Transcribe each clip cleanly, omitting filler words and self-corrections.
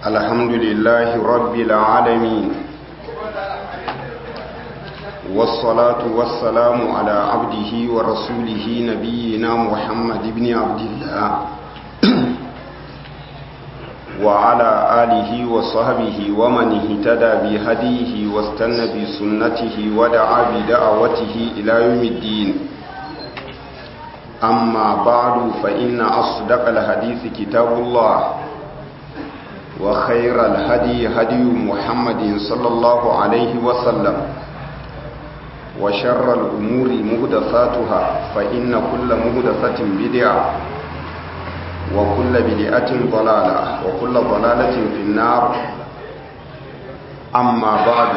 الحمد لله رب العالمين والصلاة والسلام على عبده ورسوله نبينا محمد بن عبد الله وعلى آله وصحبه ومن اهتدى بهديه واستنى بسنته ودعا بدعوته إلى يوم الدين أما بعد فإن أصدق الحديث كتاب الله وخير الهدي هدي محمد صلى الله عليه وسلم وشر الأمور مهدثاتها فإن كل مهدثة بدعة وكل بدعة ضلالة وكل ضلالة في النار أما بعد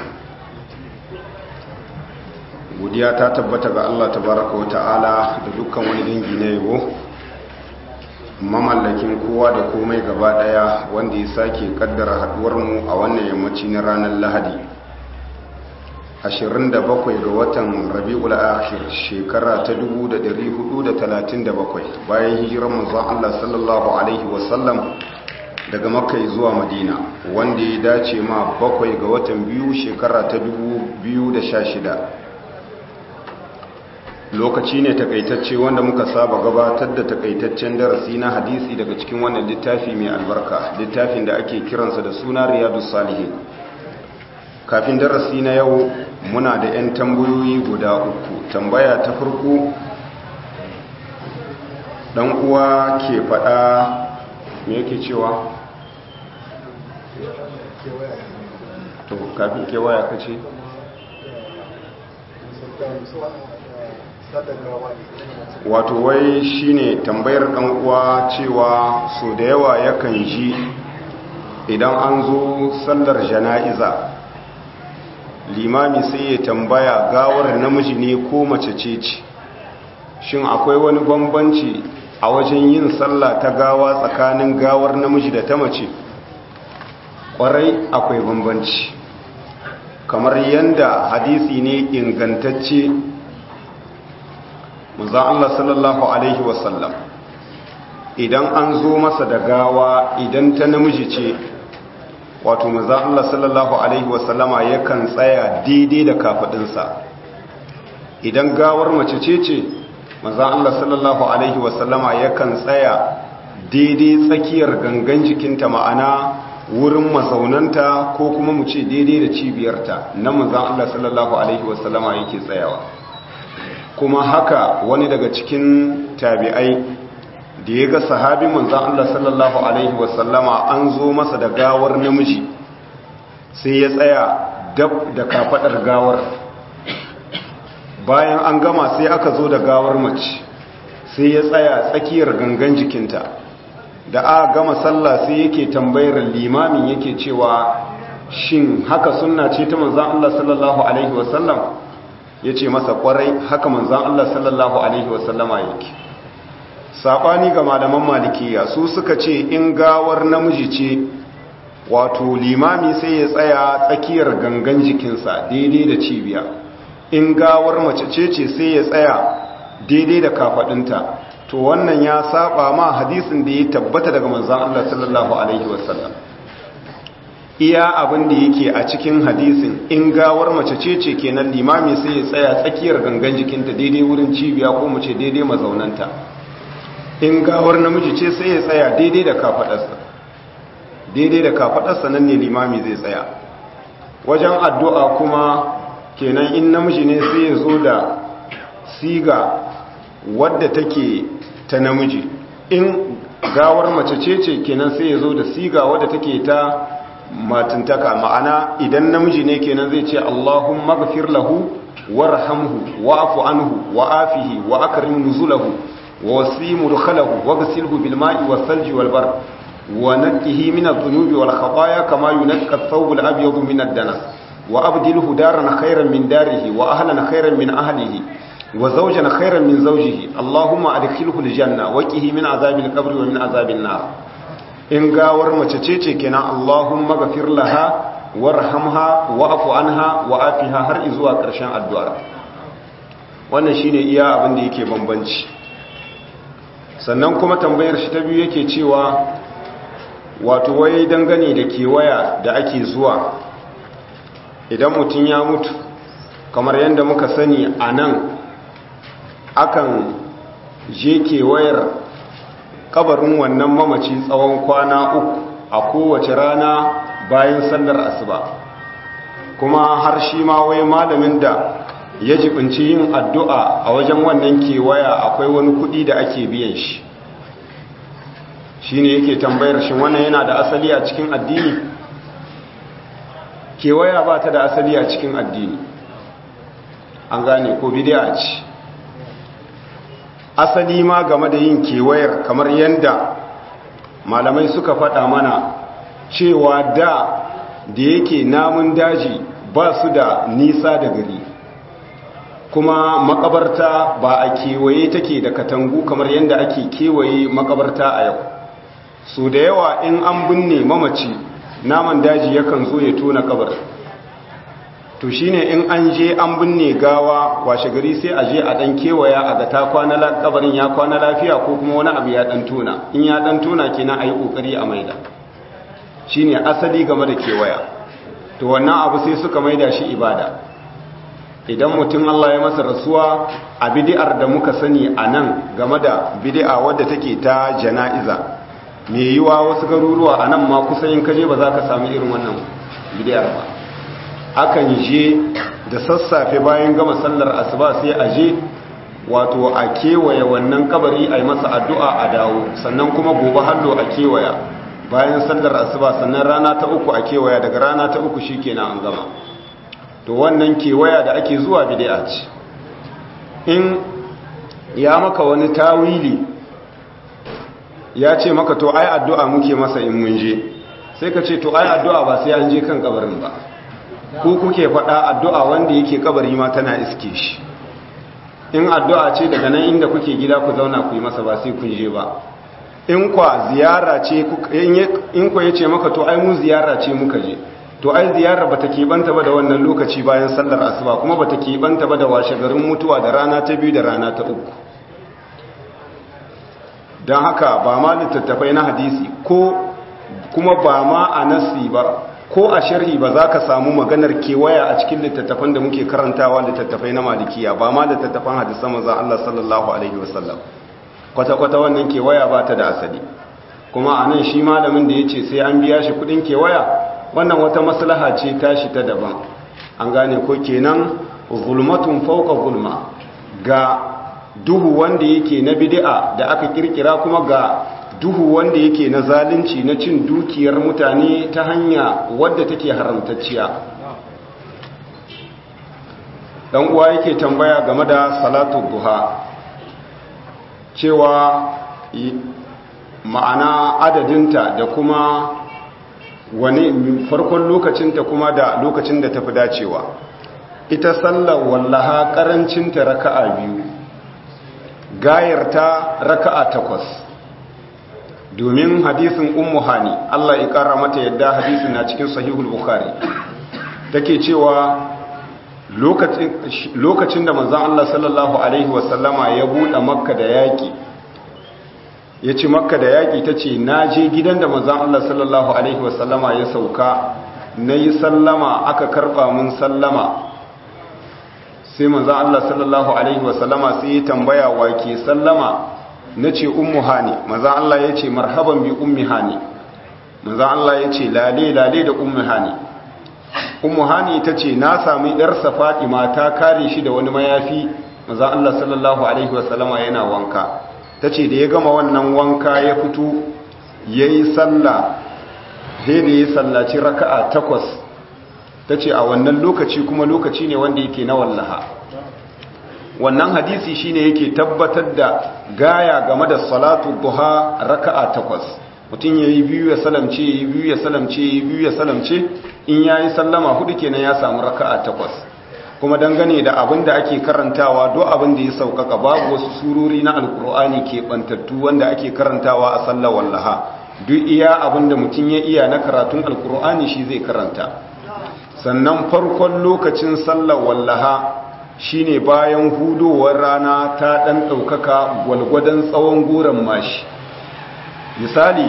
godiya ta tabbata ga Allah tabaraka wa ta'ala da dukkan wani dangi na yabo mamallakin kowa da komai gaba daya wanda ya sake kaddara haduwar mu a wannan yammaci na ranar Lahadi 27 ga watan Rabiul Akhir shekara ta 1437 bayan hijirar manzon Allah sallallahu alaihi wasallam daga Makka zuwa Madina wanda ya dace ma 7 ga watan biyu shekara ta 2016 lokaci ne takaitacce wanda muka saba gabatar da takaitaccen darasi na hadisi daga cikin wannan littafi mai albarka littafin da ake kiransa da suna Riyadus Salihin kafin darasi na yau muna da 'yan tambayoyi guda uku. Tambaya ta farko dan uwa ke faɗa me yake cewa to kafin kewaya kace wato wai shine tambayar dan uwa cewa so da yawa yakan ji idan an zo sallar jana'iza limami sai ya tambaya gawar namiji ne ko mace ce shin akwai wani bambanci a wajen yin sallah ta gawa tsakanin gawar namiji da ta mace kwarai akwai bambanci kamar yanda hadisi ne ingantacce manzon Allah sallallahu alaihi wasallam idan an zo masa da gawa idan ta namiji ce wato manzon Allah sallallahu alaihi wasallama yakan tsaya daidai da kafadinsa idan gawar mace ce manzon Allah sallallahu alaihi wasallama yakan tsaya daidai tsakiyar gangan jikinta ma'ana wurin mazaunanta ko kuma mu ce daidai da cibiyarta nan manzon Allah sallallahu alaihi wasallama yake tsayawa kuma haka wani daga cikin tabi'ai da ya ga sahabin manzan Allah sallallahu Alaihi wasallama an zo masa da gawar namiji sai ya tsaya dab da kafadar gawar bayan an gama sai aka zo da gawar mace sai ya tsaya tsakiyar gangan jikinta da aka gama sallah sai yake tambayar limamin yake cewa shin haka sunna ce ta manzan Allah sallallahu Alaihi wasallam ya ce masa kwarai haka manzan Allah sallallahu Alaihi wasallama yake saɓani ga malaman malikiya su suka ce in gawar namiji ce wato limami sai ya tsaya tsakiyar gangan jikinsa daidai da cibiya in gawar mace ce sai ya tsaya daidai da kafaɗinta to wannan ya saba ma hadisin da ya tabbata daga manzan Allah sallallahu Alaihi wasallam iya abin da yake a cikin hadisin in gawar mace ce kenan limami sai ya tsaya tsakiyar gangan jikinta daidai wurin cibiya ko mu ce daidai mazaunanta in gawar namiji ce sai ya tsaya daidai da kafadarsa nan ne limami zai tsaya wajen addu'a kuma kenan in namiji ne sai ya zo da siga wadda take ta namiji in gawar mace ce kenan sai ya zo da siga wadda take ta matintaka ma'ana idan namiji ne kenan zai ce Allahumma ghfir lahu warhamhu wa'fu anhu wa'afihi wa akrim nuzulahu wa wasi mudkhalahu waghsilhu bil ma'i was salji wal bar wa naqqihi min adh-dhunubi wal khataaya kama yunqqa ath-thawb al-abyad min ad-danas wa abdilhu daran khayran min darihi wa ahlan khayran min ahlihi wa zawjan khayran min zawjihi Allahumma adkhilhu al-janna wa qihi min azabil qabri wa min azabin nar in gawar mace ce kenan Allahumma ghafir laha warhamha wa'fu anha wa'afiha har zuwa ƙarshen addu'ar wannan shine iya abin da yake bambanci sannan kuma tambayar shi ta biyu yake cewa wato wai dangane da kewaya da ake zuwa idan mutum ya mutu, kamar yadda muka sani a nan akan je kewayar kabarin wannan mamaci tsawon kwana 3 a kowace rana bayan sallar asuba. Kuma har shi ma wai malamin da ya jibinci yin addu'a a wajen wannan kewaya akwai wani kudi da ake biyan shi. Shi ne yake tambayar shi wannan yana da asali a cikin addini? Kewaya ba ta da asali a cikin addini, an gane ko bid'a ce. Asali ma game da yin kewayar, kamar yadda malamai suka faɗa mana cewa da yake namun daji ba su da nisa da gari, kuma makabarta ba a kewaye take da katangu kamar yadda ake kewaye makabarta a yau. So da yawa in an binne mamaci, naman daji yakan zo ya tona kabar. To shine in an je an binne gawa washe gari sai a je a dan kewaya a ga ta kwana kabarin ya kwana lafiya ko kuma wani abu ya dan tona. In ya dan tona kenan ayi kokari a maida. Shine asali game da kewaya. To wannan abu sai suka maida shi ibada. Idan mutum Allah ya masa rasuwa, a bid'ar da muka sani anan game da bid'a wadda take ta jana'iza, me yiwa wasu garuruwa anan ma kusan in kaje ba za ka samu irin wannan bid'ar ba. Akan je da sassafe bayan gama sallar asuba sai a je wato a kewaye wannan kabari a yi masa addu'a a dawo, sannan kuma gobe hallo a kewaya bayan sallar asuba, sannan rana ta 3 a kewaya, daga rana ta 3 shikenan an gama. To wannan kewaya da ake zuwa bid'a ce. In ya maka wani tawili ya ce maka to ai addu'a muke masa in mun je, sai ka ce to ai addu'a ba sai an je kan kabarin ba, ko kuke faɗa addu'a wanda yake kabari ma tana iske shi. In addu'a ce daga nan inda kuke gida ku zauna ku yi masa, ba sai kun je ba. In kwa ziyara ce, in kwa yace maka to ai mu ziyara ce muka je, to ai ziyara bata keɓanta ba da wannan lokaci bayan sallar asuba, kuma bata keɓanta ba da washe garin mutuwa da rana ta 2 da rana ta 3. don haka ba ma littattafai na hadisi ko kuma ba ma a nasi ba ko a sharhi ba za ka samu maganar kewaya a cikin littattafan da muke karantawa, littattafai na malikiya, ba ma littattafan hadisan manzon Allah sallallahu alaihi wasallam. Kwata-kwata wannan kewaya ba ta da asali. Kuma a nan shi malamin da ya ce sai an biya shi kudin kewaya, wannan wata maslaha ce tashi ta daban. An gane ko kenan zulmatun fawqa zulma, ga duhu wanda yake na bid'a da aka kirkira, kuma ga duhu wanda yake na zalunci na cin dukiyar mutane ta hanya wadda take haramtacciya. Dan uwa yake tambaya game da salatu duha, cewa ma'ana adadinta da kuma wani farkon lokacinta kuma da lokacin da tafi dacewa. Ita sallar wallaha karancinta raka'a 2, gayarta raka'a 8. Domin hadisin ummu hani, Allah ya kara mata yadda hadisin na cikin sahihul bukhari, take cewa lokacin da manzon Allah sallallahu alaihi wasallama ya bude makka da yaki, ya ci makka da yaki, tace naje gidan da manzon Allah sallallahu alaihi wasallama ya sauka, nayi sallama aka karba mun sallama, sai manzon Allah sallallahu alaihi wasallama sai ya tambaya wa ke sallama, na ce ummu hani. Manzan Allah ya ce marhaban bi ummi hani. Manzan Allah ya ce lale lale da ummu hani. Ummu hani ta ce na sami ɗarsa Fatima ta kare shi da wani mayafi, manzan Allah sallallahu alaihi wasallama yana wanka. Ta ce da ya gama wannan wanka ya fito ya yi sallah, sai da ya sallaci raka'a 8. ta ce a wannan lokaci kuma lokaci ne wanda yake na wallaha. Wannan hadisi shine yake tabbatar da gaya game da salatu duha raka'a 8. Mutum yayi biyu ya salamce, yayi biyu ya salamce, yayi biyu ya salamce, in yayi sallama 4 kenan ya samu raka'a 8. Kuma dangane da abin da ake karantawa, do abin da ya saukaka, babu wasu surori na alkur'ani ke bantattu wanda ake karantawa a sallar wallaha. Duk iya abin da mutum ya iya na karatun alkur'ani shi zai karanta. Sannan farkon lokacin sallar wallaha shine bayan hudowar rana ta dan daukaka gwalgwadon tsawon goran mashi. Misali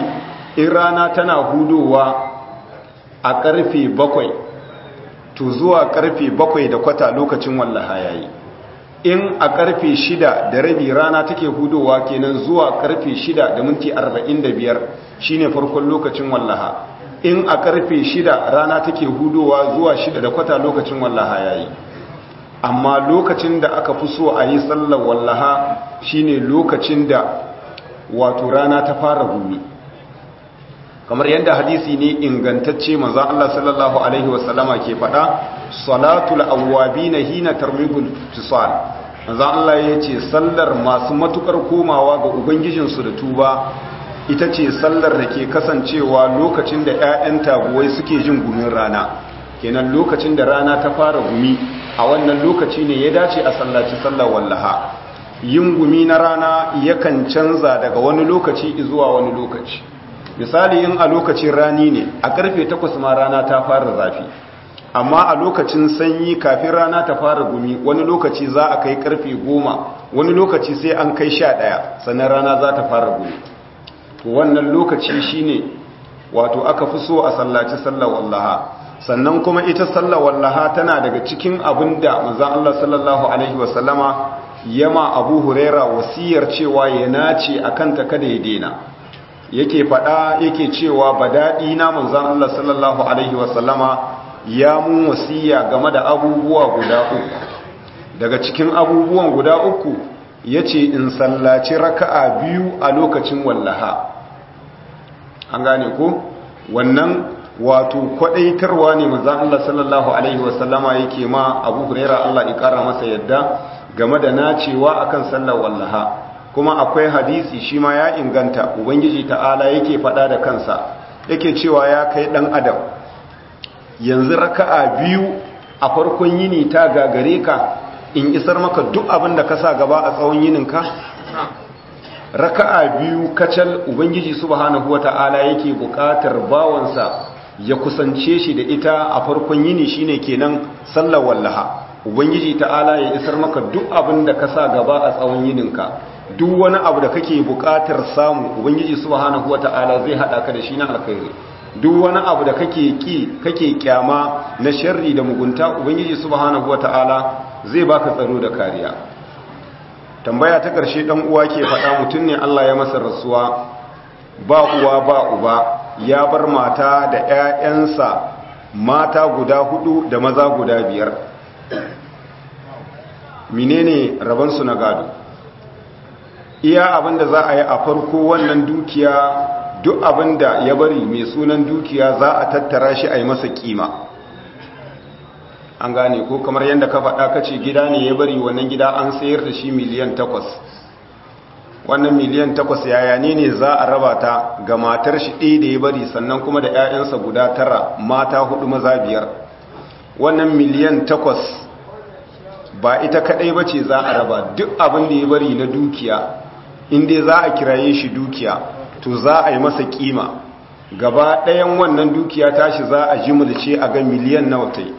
in rana tana hudowa a karfe 7 to zuwa karfe 7:15 lokacin wallaha yayi. In a karfe 6:30 rana take hudowa kenan zuwa karfe 6:45 shine farkon lokacin wallaha. In a karfe 6 rana take hudowa zuwa 6:15 lokacin wallaha yayi. Amma lokacin da aka fi so a yi sallar wallaha shine lokacin da wato rana ta fara gumi, kamar yadda hadisi ne ingantacce manzon Allah sallallahu alaihi wasallama ke faɗa, salatul awwabina hina tarmigul fisal. manzon Allah yace sallar masu matukar komawa ga ubangijinsu da tuba ita ce sallar da ke kasancewa lokacin da ƴaƴan taguwai suke jin gumin rana, kenan lokacin da rana ta fara gumi, a wannan lokaci ne ya dace a sallaci sallar wallaha. Yin gumi na rana yakan canza daga wani lokaci zuwa wani lokaci. Misali, in a lokacin rani ne a karfe 8 ma rana ta fara zafi, amma a lokacin sanyi kafin rana ta fara gumi wani lokaci za a kai karfe 10, wani lokaci sai an kai 11 sannan rana za ta fara gumi. To wannan lokaci shine wato aka fi so a sallaci sallar wallaha. Sannan kuma ita sallar wallaha tana daga cikin abinda manzon Allah sallallahu alaihi wasallama yama Abu Huraira wasiyar cewa ya nace akan ta kada ya dena. Yake fada yake cewa badadi na manzon Allah sallallahu alaihi wasallama ya mun wasiya game da abubuwa guda uku. Daga cikin abubuwan guda uku yace in sallaci raka'a 2 a lokacin wallaha. An gane ko? Wannan wato kwadaitarwa ne manzon Allah sallallahu alaihi wasallama yake ma Abu Huraira Allah ya kara masa yadda game da nacewa akan sallar wallaha. Kuma akwai hadisi shi ma ya inganta, ubangiji ta'ala yake fada da kansa yake cewa ya kai dan adam, yanzu raka'a 2 a farkon yini ta gagare ka in isar maka duk abin da ka sa gaba a tsawon yininka? Raka'a 2 kacal ubangiji subhanahu wata'ala yake bukatar bawansa ya kusance shi da ita a farkon yini, shine kenan sallar wallaha. Ubangiji ta'ala ya isar maka duk abin da ka sa gaba a tsawon yininka, duk wani abu da kake bukatar samu ubangiji subhanahu wata'ala zai hada ka da shi na alkhairi. Duk wani abu da kake kyama na sharri da mugunta ubangiji subhanahu wata'ala zai baka tsaro da kariya. Tambaya ta ƙarshe dan uwa ke faɗa, mutum ne Allah ya masa rasuwa, ba uwa ba uba, ya bar mata da ƴaƴansa mata guda 4 da maza guda 5. Menene rabansu na gado? Iya abinda za a yi a farko, wannan dukiya duk abinda ya bari mai sunan dukiya za a tattara shi a yi masa kima. An gane ko? Kamar yadda ka faɗa kace gida ne ya bari, wannan gida an sayar da shi miliyan 8. Wannan miliyan 8 yaya ne za a raba ta ga matar shi ɗaya da ya bari, sannan kuma da 'ya'yansa guda 9, mata 4 maza 5. Wannan miliyan 8 ba ita kadai bace za a raba, duk abin da ya bari na dukiya inda za a kiraye shi dukiya to za a yi masa kima. Gaba ɗayan wannan dukiya tashi za a jimilce a ga miliyan nawa ta yi.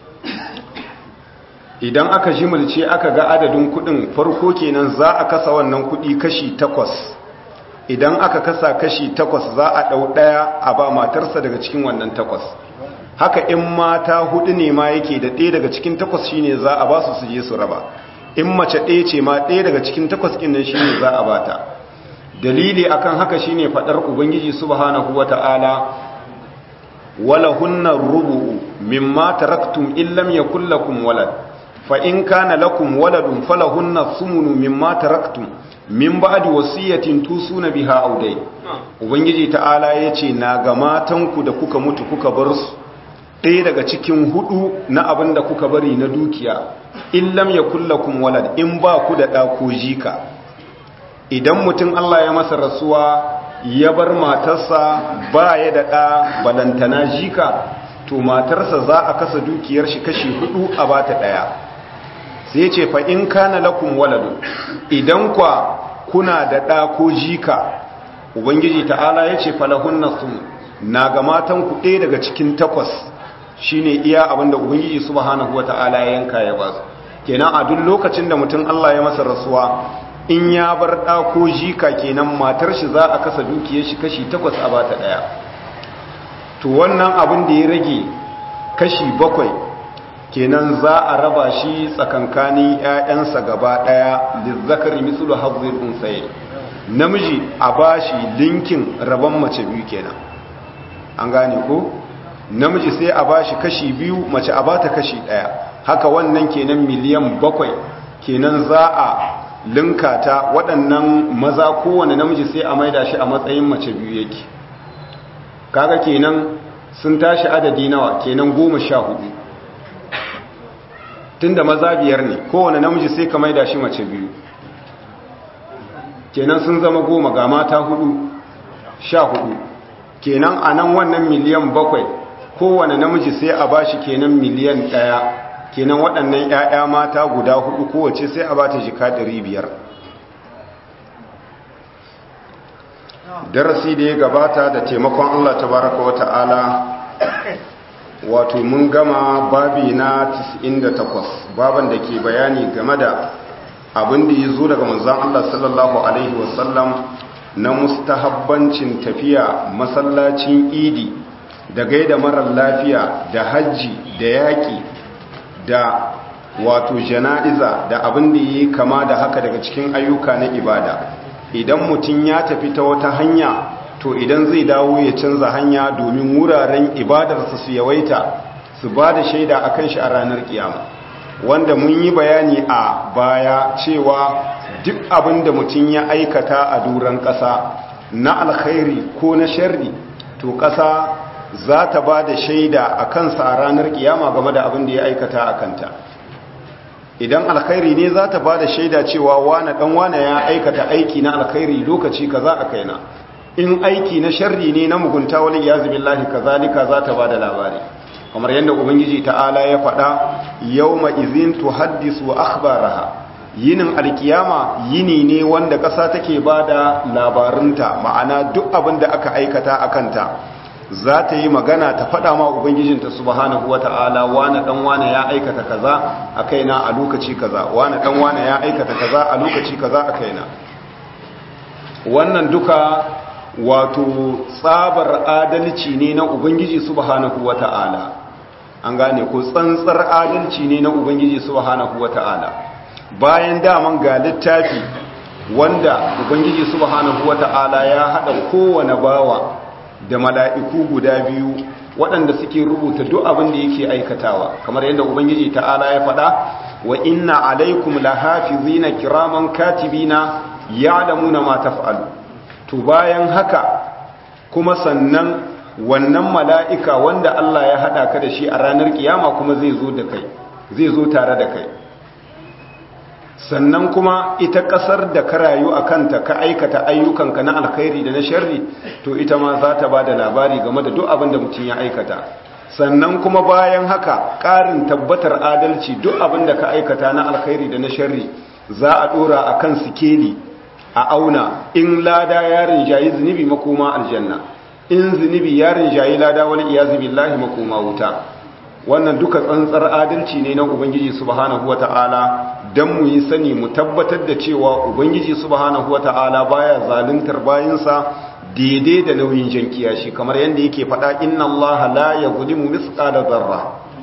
Idan aka jimilce aka ga adadin kudin, farko kenan za a kasa wannan kudi kashi 8. Idan aka kasa kashi 8 za a ɗau 1 a ba matarsa daga cikin wannan 8. Haka in mata 4 ne ma yake da 1 daga cikin 8 shine za a ba su je su raba. In mace 1 ce ma 1 daga cikin 8 ɗin nan shine za a bata. Dalili akan haka shine fadar ubangiji subhanahu wata'ala, wala hunna rubu'u mimma taraktum illam yakul lakum walad fa in kana lakum waladun falahunna thumnu mimma taraktum min ba'di wasiyatin tusuna biha aw dai. Ubangiji ta'ala yace na ga matanku da kuka mutu kuka bar su ɗaya daga cikin 4 na abin da kuka bari na dukiya, in lam yakul lakum walad, in ba ku da ɗa ko jika. Idan mutum Allah ya masa rasuwa ya bar matarsa ba ya da ɗa balantana jika, to matarsa za a kasa dukiyar shi kashi 4 a bata 1. Sai ce fa in kana lakum waladu, idan kwa kuna da ɗa ko jika, ubangiji ta'ala ya ce falahunna sum, na ga matanku ɗaya daga cikin 8 shine iya abinda ubangiji subhanahu wata'ala ya yanka ya ba su. Kenan a duk lokacin da mutum Allah ya masa rasuwa in ya bar ɗa ko jika kenan matar shi za a kasa dukiyar shi kashi 8 a bata ɗaya. To wannan abin da ya rage kashi 7 kenan za a raba shi tsakankanin 'ya'yansa gaba ɗaya lizzakari mislu hazzil unsayayn, namiji a bashi linkin rabon mace biyu kenan, an gane ko? Namiji sai a bashi kashi 2, mace a bata kashi 1, haka wannan kenan miliyan 7 kenan za a linka ta. Waɗannan maza kowane namiji sai a maida shi a matsayin mace biyu yake, kaga kenan sun tashi adadi nawa kenan 14, tunda maza 5 ne kowane namiji sai ka maida shi mace biyu, kenan sun zama 10 ga mata 4 14, kenan a nan wannan miliyan 7 kowane namiji sai a bashi kenan miliyan 1, kenan waɗannan 'ya'ya mata guda 4 kowace sai a bata jika 500. Darasi da ya gabata da taimakon Allah tabaraka wa ta'ala wato mun gama babi na 98, baban da ke bayani game da abin da ya zo daga manzon Allah sallallahu alaihi wasallam na mustahabbancin tafiya masallacin idi da gaida marar lafiya da hajji da yaƙi da wato jana'iza da abin da yi kama da haka daga cikin ayyuka na ibada. Idan mutum ya tafi ta wata hanya, to idan zai dawo ya canza hanya domin wuraren ibadarsa su yawaita, su ba da shaida a kan shi a ranar kiyama, wanda mun yi bayani a baya cewa duk abin da mutum ya aikata a duran ƙasa na alkhairi ko na sharri, to ƙasa za ta ba da shaida a kansa a ranar kiyama game da abin da ya aikata a kanta. Idan alkhairi ne za ta ba da shaida cewa wane ɗan wane ya aikata aiki na alkhairi lokaci kaza a kaina, in aiki na sharri ne na mugunta wal iyazu billahi kazalika za ta ba da labari, kamar yadda ubangiji ta'ala ya faɗa yawma izin tuhaddisu akhbaraha, yinin alkiyama yini ne wanda ƙasa take ba da labarunta, ma'ana duk abin da aka aikata a kanta za ta yi magana ta faɗa ma ubangijinta subhanahu wata'ala wane dan wane ya aikata kaza a kaina a lokaci kaza, wane dan wane ya aikata kaza a lokaci kaza a kaina. Wannan duka wato tsabar adalci ne na ubangiji subhanahu wata'ala, an gane ko tsantsar adalci ne na ubangiji subhanahu wata'ala. Bayan daman ga littafi wanda ubangiji subhanahu wata'ala ya hada kowane bawa da mala'iku guda biyu waɗanda suke rubuta duk abin da yake aikatawa, kamar yadda ubangiji ta'ala ya faɗa wa inna alaikum lahafizina kiraman katibina ya'lamuna ma taf'alu. To bayan haka kuma sannan wannan mala'ika wanda Allah ya haɗa ka da shi a ranar kiyama kuma zai zo da kai, zai zo tare da kai. Sannan kuma ita ƙasar da ka rayu a kanta ka aikata ayyukanka na alkhairi da na sharri, to ita ma za ta ba da labari game da duk abin da mutum ya aikata. Sannan kuma bayan haka ƙarin tabbatar adalci, duk abin da ka aikata na alkhairi da na sharri za a ɗora a kan sikeli a auna, in lada ya rinjayi zunubi makoma aljanna, in zunubi ya rinjayi lada wal iyazu billahi makoma wuta. Wannan duka tsantsar adalci ne na ubangiji subhanahu wata'ala, dan mu yi sani mu tabbatar da cewa ubangiji subhanahu wata'ala baya zaluntar bayinsa daidai da nauyin jankiya shi, kamar yadda yake faɗa inna allaha la yuzlimu mithqala dharra.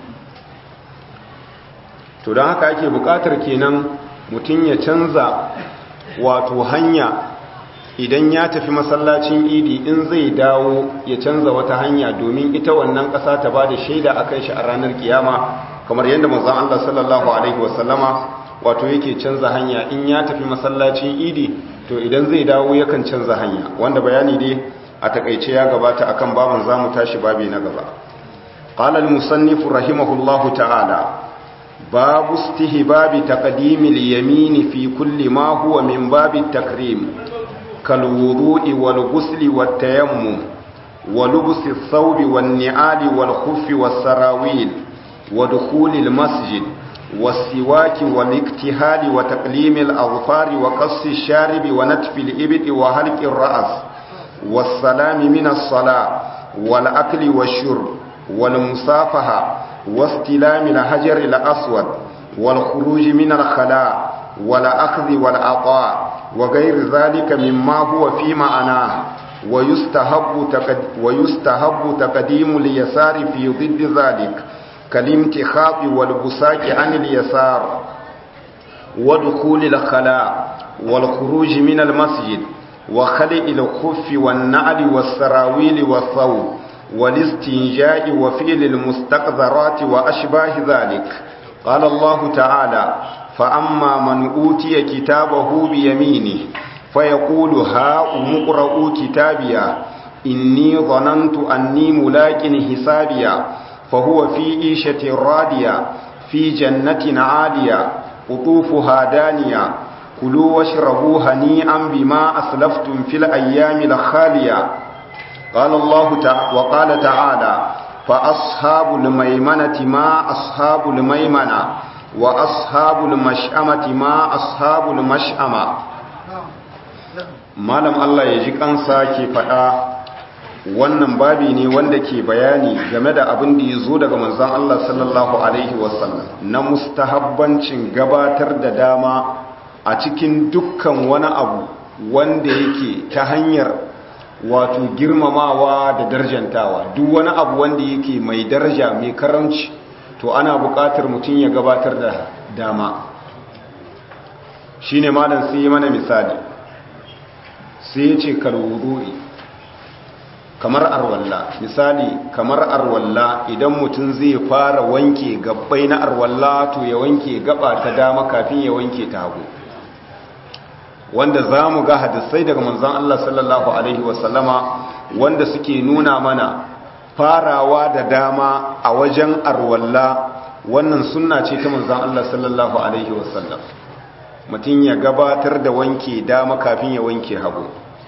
To dan haka ake buƙatar kenan mutum ya canza wato hanya, idan ya tafi masallacin idi in zai dawo ya canza wata hanya domin ita wannan ƙasa ta ba da shaida a kan shi a ranar kiyama, kamar yadda manzon Allah sallallahu alaihi wasallama wato yake canza hanya in ya tafi masallacin idi, to idan zai dawo yakan canza hanya, wanda bayani dai a takaice ya gabata akan baban zamu tashi babi na gaba. qala al-musannif rahimahullahu ta'ala babu istihbabi taqdimi al-yamin fi kulli ma huwa min babi at-takrim كالوضوء والغسل والتيمم ولبس الثوب والنعال والخف والسراويل ودخول المسجد والسواك والاكتهال وتقليم الأظفار وقص الشارب ونتف الإبط وهلك الرأس والسلام من الصلاة والأكل والشرب والمصافحة واستلام الحجر الأسود والخروج من الخلاء والأخذ والعطاء وغير ذلك مما هو في معناه، ويستحب تقديم اليسار في ضد ذلك كالامتخاط والبساق عن اليسار، ودخول الخلاء والخروج من المسجد، وخلع الخف والنعل والسراويل والثوب، والاستنجاء وفعل المستقذرات وأشباه ذلك. قال الله تعالى: فأما من أوتي كتابه بيمينه فيقول هاؤم اقرءوا كتابيا إني ظننت أني ملاق حسابيا فهو في عيشة راضية في جنة عالية قطوفها دانية كلوا واشربوا هنيئا بما أسلفتم في الأيام الخالية. قال الله تعالى وقال تعالى: فأصحاب الميمنة ما أصحاب الميمنة وأصحاب المشأمة ما أصحاب المشأمة. malam Allah ya ji kansa ke faɗa wannan babi ne wanda ke bayani game da abin da ya zo daga manzon Allah sallallahu alaihi wasallam na mustahabbancin gabatar da dama a cikin dukkan wani abu wanda yake ta hanyar wato girmamawa da darjantawa. Duk wani abu wanda yake mai daraja mai karamci to ana buƙatar mutum ya gabatar da dama. Shine malam sai mana misali, sai ya ce kalwudu'i, kamar arwalla. Misali kamar arwalla, idan mutum zai fara wanke gabbai na arwalla to ya wanke gaba ta dama kafin ya wanke ta hagu, wanda za mu ga hadisai daga manzon Allah sallallahu alaihi wasallama wanda suke nuna mana farawa da dama a wajen arwalla. Wannan sunna ce ta manzon Allah sallallahu alaihi wasallam, mutum ya gabatar da wanke dama kafin ya wanke hagu.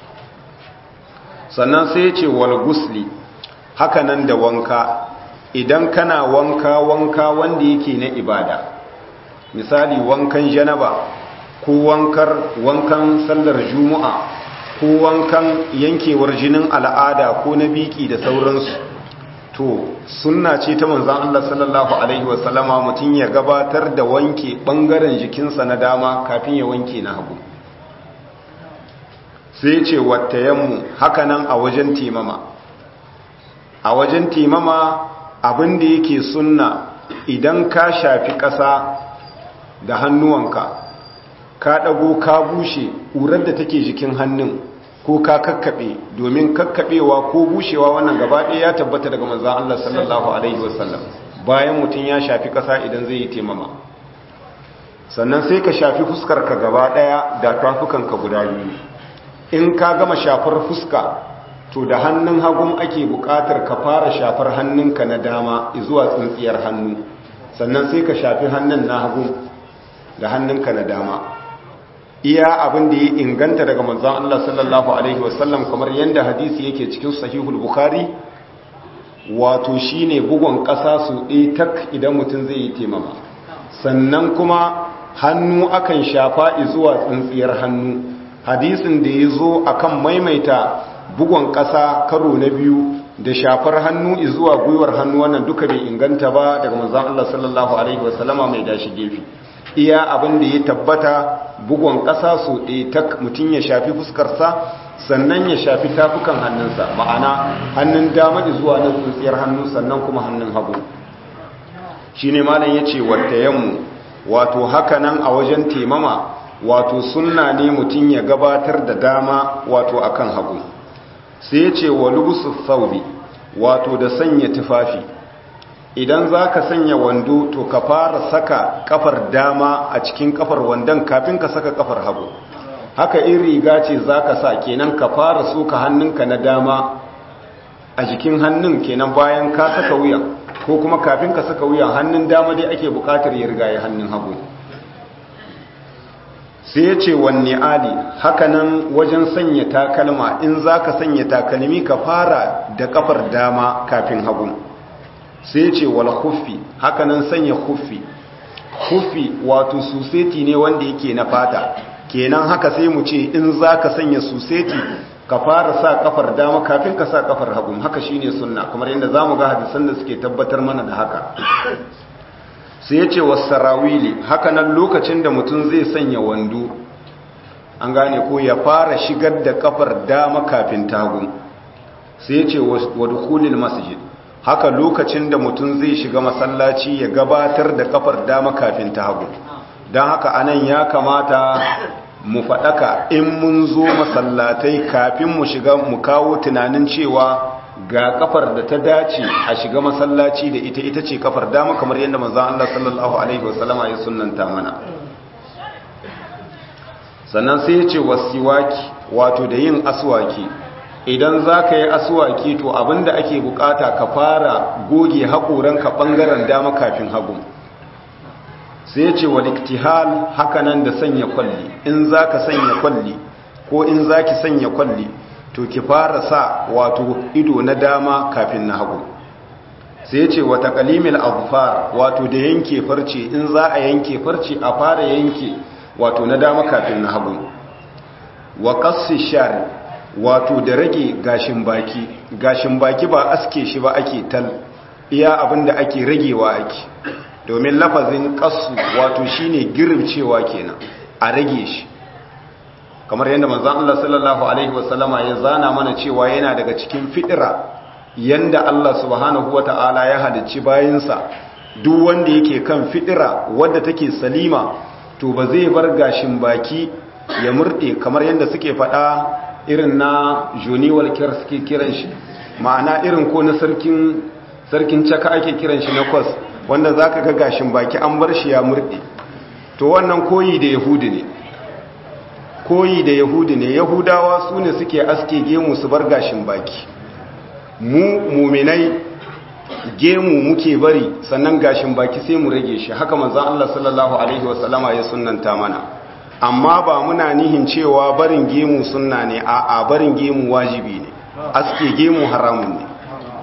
Sannan sai ya ce wal gusli, hakanan da wanka. Idan kana wanka wanda yake na ibada, misali wankan janaba ko wankan sallar juma'a ko wankan yankewar jinin al'ada ko na biki da sauransu, to sunna ce ta manzon Allah sallallahu alaihi wasallama mutum ya gabatar da wanke bangaren jikinsa na dama kafin ya wanke na hagu. Sai ce wattayammu, hakanan a wajen timama. A wajen timama abin da yake sunna, idan ka shafi ƙasa da hannuwanka, ka ɗago ka bushe ƙurar da take jikin hannun ko ka kakkaɓe, domin kakkaɓewa ko bushewa wannan gaba ɗaya ya tabbata daga manzon Allah sallallahu alaihi wasallam bayan mutum ya shafi ƙasa idan zai yi taimama. Sannan sai ka shafi fuskarka gaba ɗaya da tafukanka guda biyu. In ka gama shafar fuska to da hannun hagun ake buƙatar ka fara shafar hannunka na dama zuwa tsintsiyar hannu, sannan sai ka shafi hannun na hagu da hannunka na dama. Iya abin da ya inganta daga manzon Allah sallallahu alaihi wasallam kamar yadda hadisi yake cikin sahihul bukhari, wato shine bugun ƙasa su ɗaya tak idan mutum zai yi taimama. Sannan kuma hannu akan shafa zuwa tsintsiyar hannu. Hadisin da ya zo akan maimaita bugun ƙasa karo na biyu da shafar hannu zuwa gwiwar hannu, wannan duka bai inganta ba daga manzon Allah sallallahu alaihi wasallama mai dashi gefe. Iya abin da ya tabbata bugun ƙasa so ɗaya tak mutum ya shafi fuskarsa, sannan ya shafi tafukan hannunsa, ma'ana hannun dama zuwa na tsintsiyar hannu, sannan kuma hannun hagu. Shine malam yace wattayammu, wato haka nan a wajen taimama, wato sunna ne mutum ya gabatar da dama wato akan hagu. Sai ya ce wa lubusu thawbi, wato da sanya tufafi. Idan za ka sanya wando to ka fara saka kafar dama a cikin kafar wandon kafin ka saka kafar hagu. Haka in riga ce za ka sa, kenan ka fara soka hannunka na dama a jikin hannun, kenan bayan ka saka wuyan, ko kuma kafin ka saka wuyan hannun dama dai ake bukatar ya riga ya hannun hagu. Sai ya ce wanne ali, hakanan wajen sanya takalma, in za ka sanya takalmi ka fara da kafar dama kafin hagu. Sai ya ce wal khuffi, hakanan sanya khuffi. Khuffi wato suseti ne wanda yake na fata, kenan haka sai mu ce in za ka sanya suseti ka fara sa kafar dama kafin ka sa kafar hagu. Haka shine sunna, kamar yadda za mu ga hadisan da suke tabbatar mana da haka. sai ya ce wasarawili hakanan lokacin da mutum zai sanya wando an gane ko ya fara shigar da kafar dama kafin tagu sai ya ce wadkhulil masjid haka lokacin da mutum zai shiga masallaci ya gabatar da kafar dama kafin tagu don haka anan ya kamata mu faɗaka in mun zo masallatai kafin mu shiga mu kawo tunanin cewa ga kafar da ta dace a shiga masallaci da ita ce kafar dama kamar yadda manzon Allah sallallahu alaihi wasallama ya sunnanta mana sannan sai ya ce wasiwaki wato da yin aswaki idan za ka yi aswaki to abinda ake bukata ka fara goge haƙoranka ɓangaren dama kafin hagu sai ce wa iktihal hakanan da sanya kwalli in za ka sanya kwalli ko in za ki sanya kwalli to ki fara sa wato ido na dama kafin na hagu sai ce wa taqlimil azfar wato da yanke farce in za a yanke farce a fara yanke wato na dama kafin na hagu wa qassi shari wato da rage gashin baki ba aske shi ba ake tal iya abinda ake ragewa ake domin lafazin qassu wato shine girbcewa kenan a rage shi kamar yadda manzon Allah sallallahu alaihi wasallama ya zana mana cewa yana daga cikin fitira yanda Allah subhanahu wataala ya halicci bayinsa duk wanda yake kan fitira wadda take salima to ba zai bar gashin baki ya murde kamar yadda suke faɗa irin na Johnny Walker suke kiran shi ma'ana irin ko na sarkin caka ake kiran shi na kwas wanda zaka ga gashin baki an bar shi ya murde to wannan koyi da yahudi ne yahudawa su ne suke aske gemu su bar gashin baki mu muminai gemu muke bari sannan gashin baki sai mu rage shi haka manzon Allah sallallahu alaihi wasallama ya sunnanta mana amma ba muna nihin cewa barin gemu sunna ne a barin gemu wajibi ne aske gemu haramun ne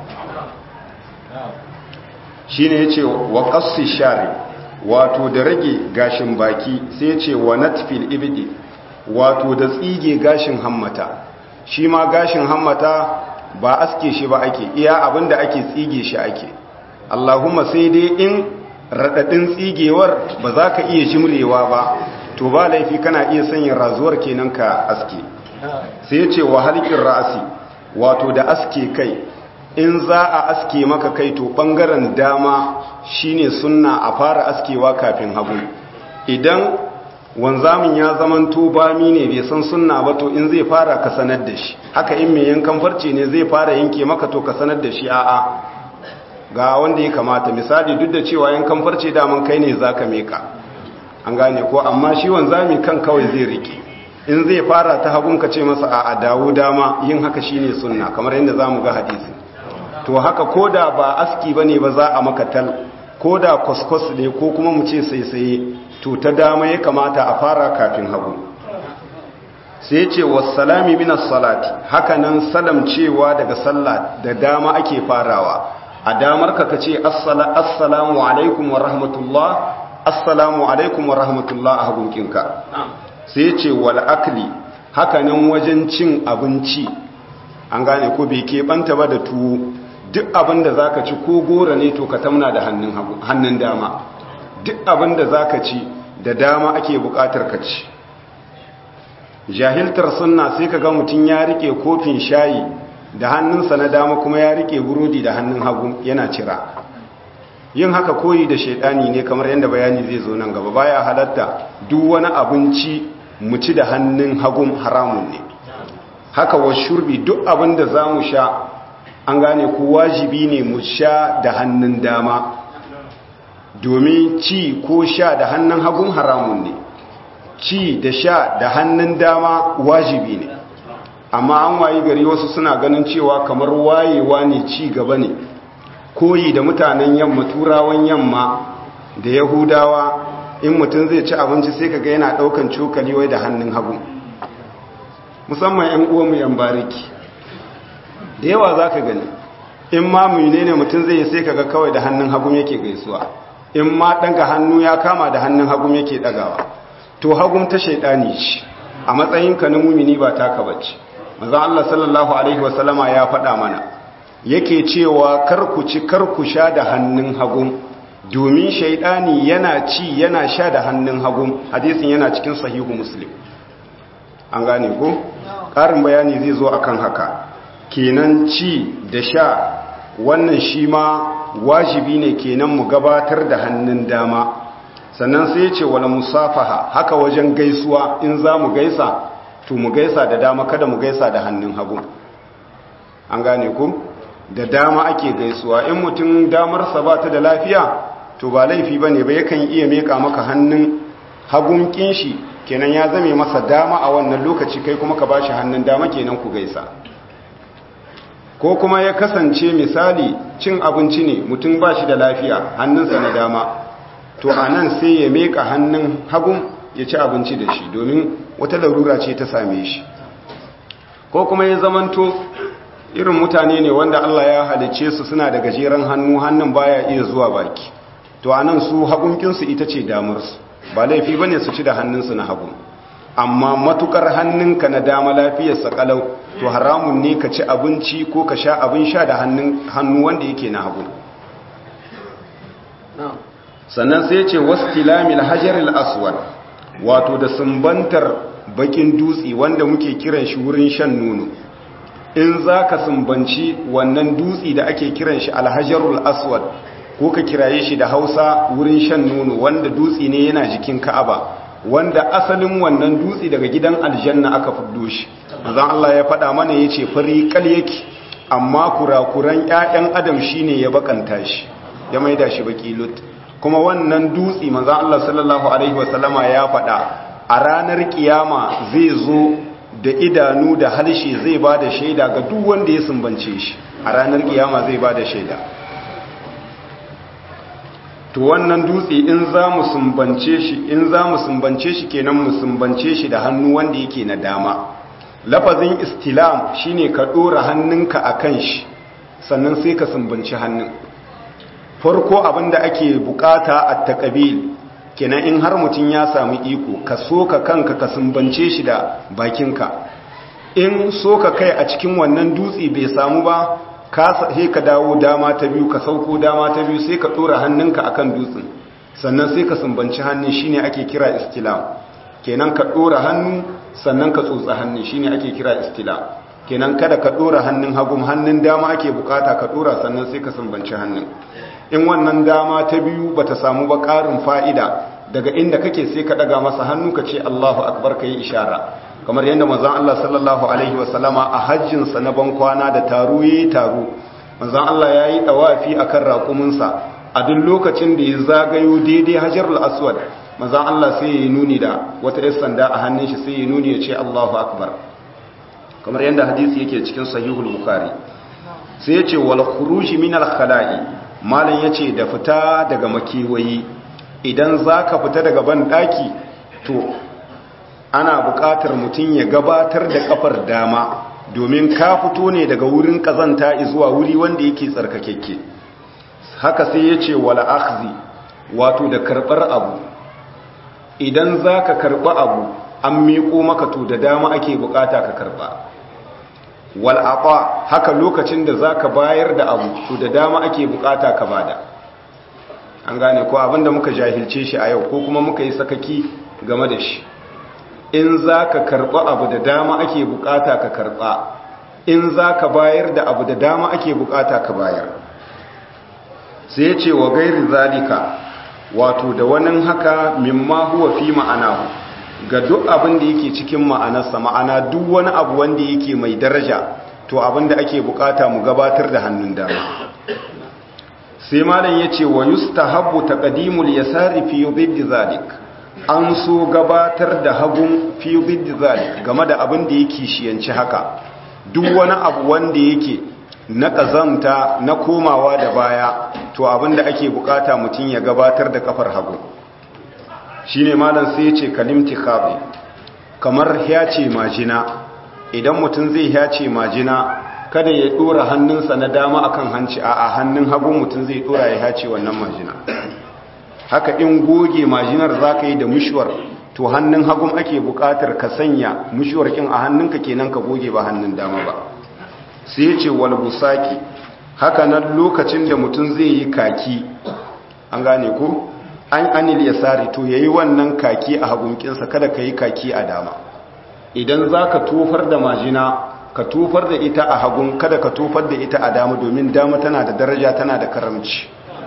shine yace wa qassi shari wato da rage gashin baki sai yace wa natfil ibdi wato da tsige gashin hammata shi ma gashin hammata ba aske shi ba ake iya abinda ake tsige shi ake Allahumma sai dai in radadin tsigewar ba za ka iya jimrewa ba to ba laifi kana iya sanya razuwar kenan ka aske sai ya ce wa halqin ra'si wato da aske kai in za a aske maka kai to bangaren dama shine sunna a fara askewa kafin hagu idan wanzamin ya zamanto bami ne bai san sunna ba to in zai fara ka sanar da shi haka in mai yankan farce ne zai fara yanke maka to ka sanar da shi a'a ga wanda ya kamata misali duk da cewa yankan farce daman kai ne zaka meka an gane ko amma shi wanzami kan kawai zai rike in zai fara ta hagun ka ce masa a'a dawo dama yin haka shine sunna kamar yadda zamu ga hadisi to haka koda ba aski bane ba za a maka tal koda kwaskwas ne ko kuma mu ce saisaye to ta dama ya kamata a fara kafin hagu sai ce wassalami minas salati hakanan salam cewa daga sallah da dama ake farawa a damar ka ce assalamu alaikum wa rahmatullah assalamu alaikum wa rahmatullah a hagunkinka sai ce wal akli hakanan wajen cin abinci an gane ko bai keɓanta ba da tuwo duk abin da zaka ci ko gora ne to ka tamna da hannun dama duk abin da za ka ci da dama ake bukatar ka ci jahiltar sunna sai ka ga mutum ya rike kofin shayi da hannunsa na dama kuma ya rike burodi da hannun hagu yana cira yin haka koyi da shaidani ne kamar yadda bayani zai zo nan gaba baya halatta duk wani abinci mu ci da hannun hagun haramun ne haka wa shurbi duk abin da za mu sha an gane ko wajibi ne mu sha da hannun dama domin ci ko sha da hannun hagun haramun ne ci da sha da hannun dama wajibi ne amma an wayi gari wasu suna ganin cewa kamar wayewa ne ci gaba ne koyi da mutanen yamma turawan yamma da yahudawa in mutum zai ci abinci sai kaga yana daukan cokali wai da hannun hagu musamman yan uwanmu yan bariki da yawa zaka gani in ma menene mutum zai yi sai kaga kawai da hannun hagu yake gaisuwa in ma ɗaga hannu ya kama da hannun hagun yake ɗagawa to hagun ta shaidani ce a matsayinka na mumini ba taka bace manzo Allah sallallahu alaihi wasallama ya faɗa mana yake cewa kar ku ci kar ku sha da hannun hagun domin shaidani yana ci yana sha da hannun hagu. Hadisin yana cikin sahihu Muslim. An gane ko? Ƙarin bayani zai zo akan haka. Kenan ci da sha wannan shi ma wajibi ne kenan mu gabatar da hannun dama. Sannan sai ce wala musafaha, haka wajen gaisuwa in za mu gaisa to mu gaisa da dama, kada mu gaisa da hannun hagu. An gane ku? Da dama ake gaisuwa. In mutum damarsa ba ta da lafiya to ba laifi ba ne ba, yakan iya meka maka hannun hagun kinshi, kenan ya zame masa dama a wannan lokaci, kai kuma ka bashi hannun dama kenan ku gaisa. Ko kuma ya kasance misali cin abinci ne, mutum ba shi da lafiya, hannunsa na dama, to a nan sai ya meka hannun hagun ya ci abinci da shi, domin wata larura ce ta same shi. Ko kuma ya zamanto irin mutane ne wanda Allah ya halice su suna da gajeren hannu, hannun baya iya zuwa baki, to a nan su hagunkinsu ita ce damarsu, ba laifi ba ne su ci da hannunsu na hagun. Amma matukar hannunka na dama lafiyarsa kalau, to haramun ne ka ci abinci ko ka sha abin sha da hannu wanda yake na hagu. Sannan sai ce wastilamil hajaril aswad, wato da sumbantar bakin dutse wanda muke kiran shi wurin shan nono. In za ka sumbanci wannan dutse da ake kiran shi alhajarul aswad, ko ka kiraye shi da Hausa wurin shan nono, wanda dutse ne yana jikin Ka'aba, wanda asalin wannan dutse daga gidan aljanna aka fiddo shi. Manzon Allah ya faɗa mana yace fari kal yake, amma kurakuran ƴaƴan adam shine ya bakanta shi, ya maida shi baki lut. Kuma wannan dutse manzon Allah sallallahu alaihi wasallama ya faɗa a ranar kiyama zai zo da idanu da harshe, zai bada shaida ga duk wanda ya sumbance shi. A ranar kiyama zai bada shaida. To wannan dutse in za mu sumbance shi kenan mu sumbance shi da hannu wanda yake na dama. Lafazin istilam shine ka dora hannunka akan shi sannan sai ka sumbanci hannun. Farko abinda ake bukata at-taqbil kenan, in har mutun ya samu iko ka soka kanka ka sumbance shi da bakinka. In soka kai a cikin wannan dutse bai samu ba, sai ka dawo dama ta biyu, ka sauko dama ta biyu, sai ka dora hannunka akan dutsen, sannan sai ka sumbanci hannun, shine ake kira istilam. Kenan ka dora hannu sannan ka tsotsa hannun, shine ake kira istilam. Kenan kada ka dora hannun hagu, hannun dama ake bukata ka dora, sannan sai ka sumbanci hannun. In wannan dama ta biyu bata samu ba, ƙarin fa'ida daga inda kake sai ka daga masa hannu ka ce Allahu akbar, ka yi ishara, kamar yadda manzon Allah sallallahu alaihi wasallama a hajjinsa na bankwana da taro yayi taro, manzon Allah yayi dawafi akan raƙuminsa, a duk lokacin da ya zagayo daidai hajarul aswad, manzon Allah sai ya nuni da wata yar sanda a hannun shi, sai ya nuni ya ce Allahu akbar, kamar yadda hadisi yake cikin sahihul bukhari. Sai ya ce wal khuruj min al khala'i, malan yace da fita daga makewayi. Idan zaka fita daga ban daki, to ana buƙatar mutum ya gabatar da kafar dama, domin ka fito ne daga wurin kazanta zuwa wuri wanda yake tsarkakekke. Haka sai ya ce wala akhzi, wato da karɓar abu. Idan za ka karɓa abu an miƙo maka, to da dama ake buƙata ka karɓa. Wal aqa, haka lokacin da za ka bayar da abu, to da dama ake buƙata ka bada. An gane ko abinda muka jahilce shi a yau, ko kuma muka yi sakaki game da shi. In za ka karɓa abu da dama ake bukata ka karɓa, in za ka bayar da abu da dama ake bukata ka bayar. Sai ya ce wa gairi zalika, wato da wani haka mimma huwa fi ma'anahu, ga duk abin da yake cikin ma'anarsa, ma'ana duk wani abu wanda yake mai daraja, to abin da ake bukata mu gabatar da hannun dama. Sai malam ya ce wa yustahabbu taqdimul yasari fi dhiddi zalik, an so gabatar da hagun fi dhiddi zalik game da abin da yake shiyanci haka. Duk wani abu wanda yake na kazamta na komawa da baya, to abin da ake bukata mutum ya gabatar da kafar hagu. Shine malam sai ya ce kalimti khabi, kamar hyace majina. Idan mutum zai hyace majina, kada ya dora hannunsa na dama akan hanci, a hannun hagu mutum zai dora ya hyace wannan majina. Haka in goge majinar zaka yi da mushwar, to hannun hagun ake bukatar ka sanya mushwar kin a hannunka, kenan ka goge ba hannun dama ba. Sai ya ce wal busaki, haka nan lokacin da mutum zai yi kaki, an gane ko an anil yasari to yayi wannan kaki a hagunkinsa, kada ka yi kaki a dama. Idan za ka tofar da majina ka tofar da ita a hagun, kada ka tofar da ita a dama, domin dama tana da daraja, tana da karamci.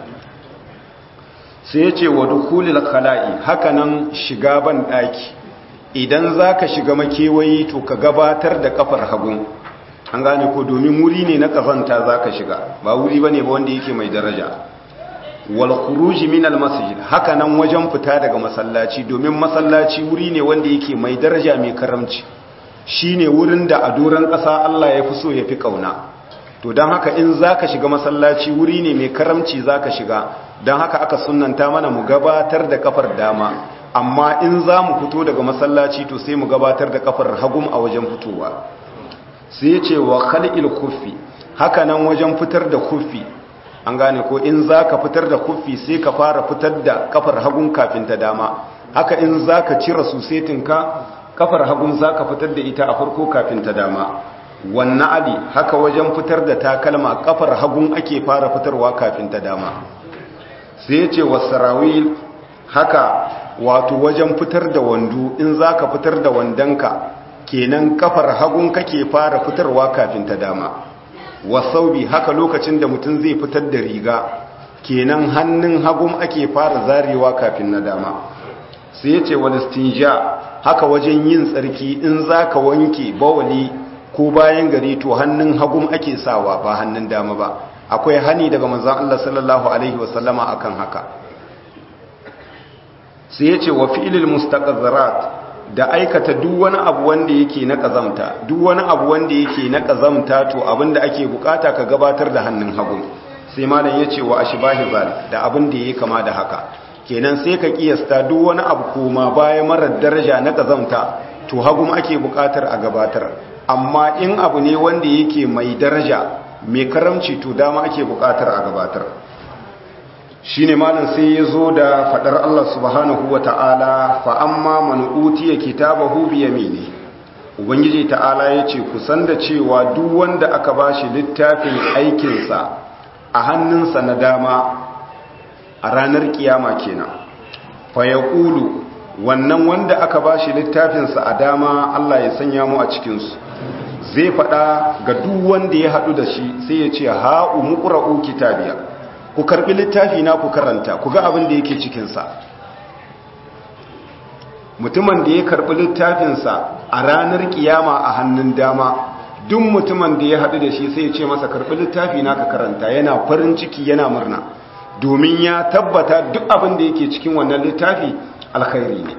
sai ya ce wa dukulil khala'i, hakanan shiga ban daki, idan za ka shiga makewayi to ka gabatar da kafar hagun, an gane ko, domin wuri ne na kazanta za ka shiga, ba wuri ba ne ba wanda yake mai daraja. wal khuruji min al masjid, hakanan wajen fita daga masallaci, domin masallaci wuri ne wanda yake mai daraja mai karamci, shine wurin da a doran ƙasa Allah ya fi so ya fi kauna. to don haka in za ka shiga masallaci wuri ne mai karamci za ka shiga, don haka aka sunanta mana mu gabatar da kafar dama, amma in za mu fito daga masallaci to sai mu gabatar da kafar hagum a wajen fitowa. sai ya ce wa khalqil khuffi, hakanan wajen fitar da khuffi, an gane ko, in za ka fitar da khuffi sai ka fara fitar da kafar hagun kafin ta dama, haka in za ka cire susetinka kafar hagun za ka fitar da ita a farko kafin ta dama. wannan ali, haka wajen fitar da takalma kafar hagun ake fara fitarwa kafin ta dama. sai ya ce wasarawil, haka wato wajen fitar da wando, in za ka fitar da wandonka kenan kafar hagun kake fara fitarwa kafin ta dama. wasaubi, haka lokacin da mutum zai fitar da riga kenan hannun hagun ake fara zarewa kafin na dama. sai ya ce walistinja, haka wajen yin tsarki, in za ka wanke bawali ko bayan gari to hannun hagun ake sawa ba hannun dama ba, akwai hani daga manzon Allah sallallahu alaihi wasallama akan haka. sai ya ce wa fi'lil mustaqazzarat, da aikata duk wani abu wanda yake na kazamta, duk wani abu wanda yake na kazamta to abinda ake bukata ka gabatar da hannun hagu. sai malam yace wa ashbahi zal, da abin da yake kama da haka, kenan sai ka kiyasta duk wani abu koma baya marar daraja na kazamta to hagu ake bukatar a gabatar, amma in abu ne wanda yake mai daraja mai karamci to dama ake bukatar a gabatar. shine malam sai ya zo da fadar Allah subhanahu wa ta'ala, fa amma man utiya kitabahu bi yamini, ubangiji ta'ala yace ku san da cewa duk wanda aka bashi littafin aikinsa a hannunsa na dama a ranar kiyama kenan, fa yaqulu, wannan wanda aka bashi littafinsa a dama, Allah ya sanya mu a cikin su, zai fada ga duk wanda ya hadu da shi sai ya ce ha umqra'u kitabiya, ku karbi littafi na ku karanta ku ga abin da yake cikinsa. mutumin da ya karbi littafinsa a ranar kiyama a hannun dama, duk mutumin da ya haɗu da shi sai ya ce masa karbi littafi na ka karanta, yana farin ciki yana murna, domin ya tabbata duk abin da yake cikin wannan littafi alkhairi ne.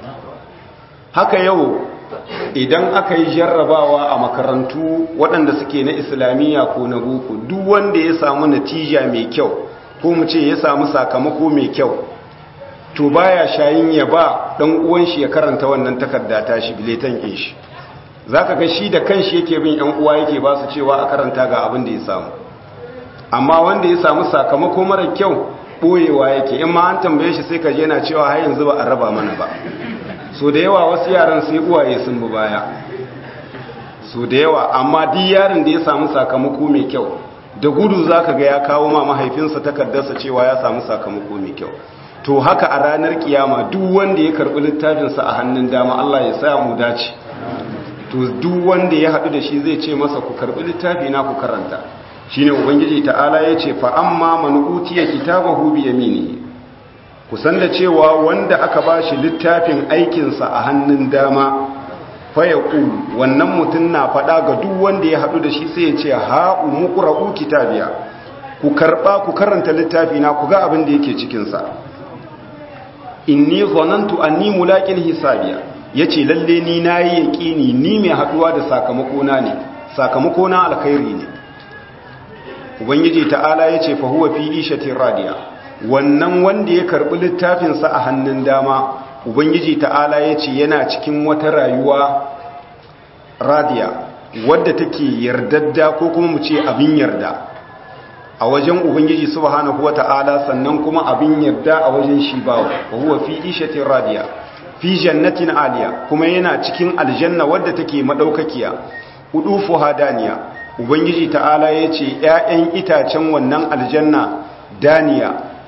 haka yau idan aka yi jarrabawa a makarantu waɗanda suke na islamiyya ko na boko, duk wanda ya samu natija mai kyau ko mu ce ya samu sakamako mai kyau, to baya shayin ya ba dan uwan shi ya karanta wannan takarda ta shi biletan ɗin shi. zaka ga shi da kanshi yake bin ƴan uwa yake ba su cewa a karanta ga abin da ya samu, amma wanda ya samu sakamako mara kyau boyewa yake, in ma an tambaye shi sai ka je yana cewa har yanzu ba a raba mana ba. so da yawa wasu yaran sai uwaye sun bi baya, so da yawa, amma duk yaron da ya samu sakamako mai kyau da gudu zaka ga ya kawo ma mahaifinsa takardarsa cewa ya samu sakamako mai kyau. to haka a ranar kiyama duk wanda ya karbi littafinsa a hannun dama, Allah ya sa mu dace, to duk wanda ya hadu da shi zai ce masa ku karbi littafi na ku karanta. shine ubangiji ta'ala yace fa amma man utiya kitabahu bi yaminihi, kusan da cewa wanda aka bashi littafin aikinsa a hannun dama, fa yaqulu, wannan mutum na faɗa ga duk wanda ya haɗu da shi sai ya ce ha umqra'u kitabiya, ku karɓa ku karanta littafi na ku ga abin da yake cikin sa. inni zanantu anni mulaqin hisabiya, yace lalle ni nayi yaqini ni mai haɗuwa da sakamako na ne, sakamako na alkhairi ne. ubangiji ta'ala yace fa huwa fi ishatin radiya, wannan wanda ya karbi littafinsa a hannun dama, ubangiji ta'ala ya ce yana cikin wata rayuwa radiya wadda take yardadda ko kuma mu ce abin yarda a wajen ubangiji subhanahu wata'ala, sannan kuma abin yarda a wajen shi bawa. wa huwa fi ishatin radiya fi jannatin aliya, kuma yana cikin aljanna wadda take madaukakiya, udufu hadaniya, ubangiji ta'ala ya ce 'ya'yan itacen wannan aljanna daniya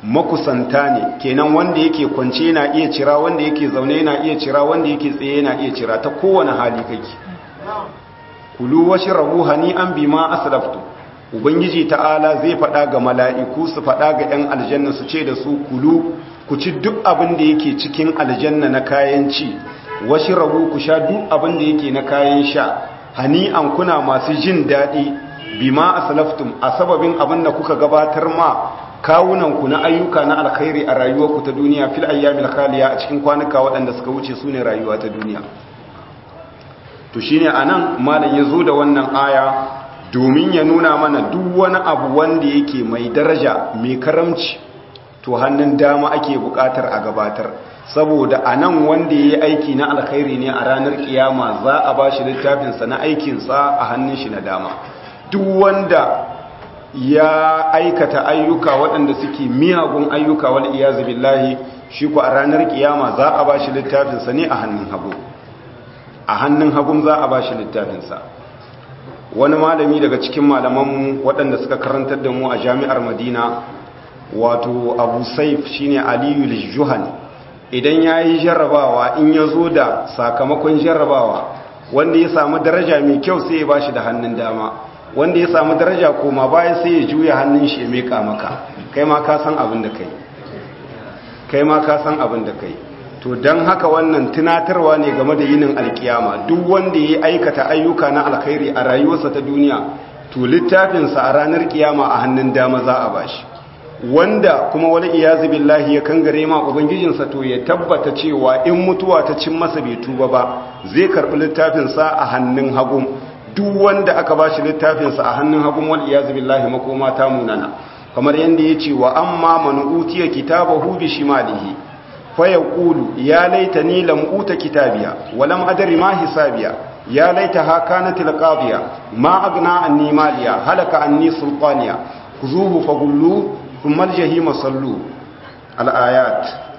makusanta ne, kenan wanda yake kwance yana iya cira, wanda yake zaune yana iya cira, wanda yake tsaye yana iya cira, ta kowane hali kake. Kulu washrabu hani'an bima aslaftu. Ubangiji ta'ala zai faɗa ga mala'iku su faɗa ga ‘yan aljanna su ce da su kulu ku ci duk abin da yake cikin aljanna na kayan ci, washrabu ku sha duk abin da yake na kayan sha, hani'an kuna masu jin daɗi bima aslaftum a sababin abin da kuka gabatar ma kawunanku na ayyuka na alkhairi a rayuwarku ta duniya fil ayyamil khaliya a cikin kwanuka waɗanda suka wuce su ne rayuwa ta duniya. To shine anan malam ya zo da wannan aya domin ya nuna mana duk wani abu wanda yake mai daraja mai karamci to hannun dama ake buƙatar a gabatar, saboda anan wanda yayi aiki na alkhairi ne a ranar kiyama za a bashi littafinsa na aikinsa a hannun shi na dama. Duk wanda ya aikata ayyuka waɗanda suke miyagun ayyuka wal iyazu billahi, shi ko a ranar kiyama za a bashi littafinsa ne a hannun hagu. A hannun hagun za a bashi littafinsa. Wani malami daga cikin malamanmu waɗanda suka karantar da mu a jami'ar Madina, wato Abu Saif shine Aliyu Juhani, idan yayi jarrabawa in ya zo da sakamakon jarrabawa, wanda ya samu daraja mai kyau sai ya bashi da hannun dama, wanda ya samu daraja koma baya sai ya juya hannun shi ya meka maka, kai ma ka san abin da kai. To don haka wannan tunatarwa ne game da yinin alkiyama. Duk wanda ya aikata ayyuka na alkhairi a rayuwarsa ta duniya, to littafinsa a ranar kiyama a hannun dama za a bashi. Wanda kuma wani iyazu billahi ya kangare ma ubangijinsa, to ya tabbata cewa in mutuwa ta cin masa bai tuba ba, zai karɓi littafinsa a hannun hagun. Duk wanda aka bashi littafinsa a hannun hagun wal iyazu billahi makoma ta munana, kamar yanda yace wa amma man utiya kitabahu bi shimalihi fa yaqulu ya laitani lam uta kitabiya wa lam adri ma hisabiya ya laitaha kanat alqadiya ma aghna anni maliya halaka anni sultaniya khuzuhu faghullu thumma aljahima sallu alayat.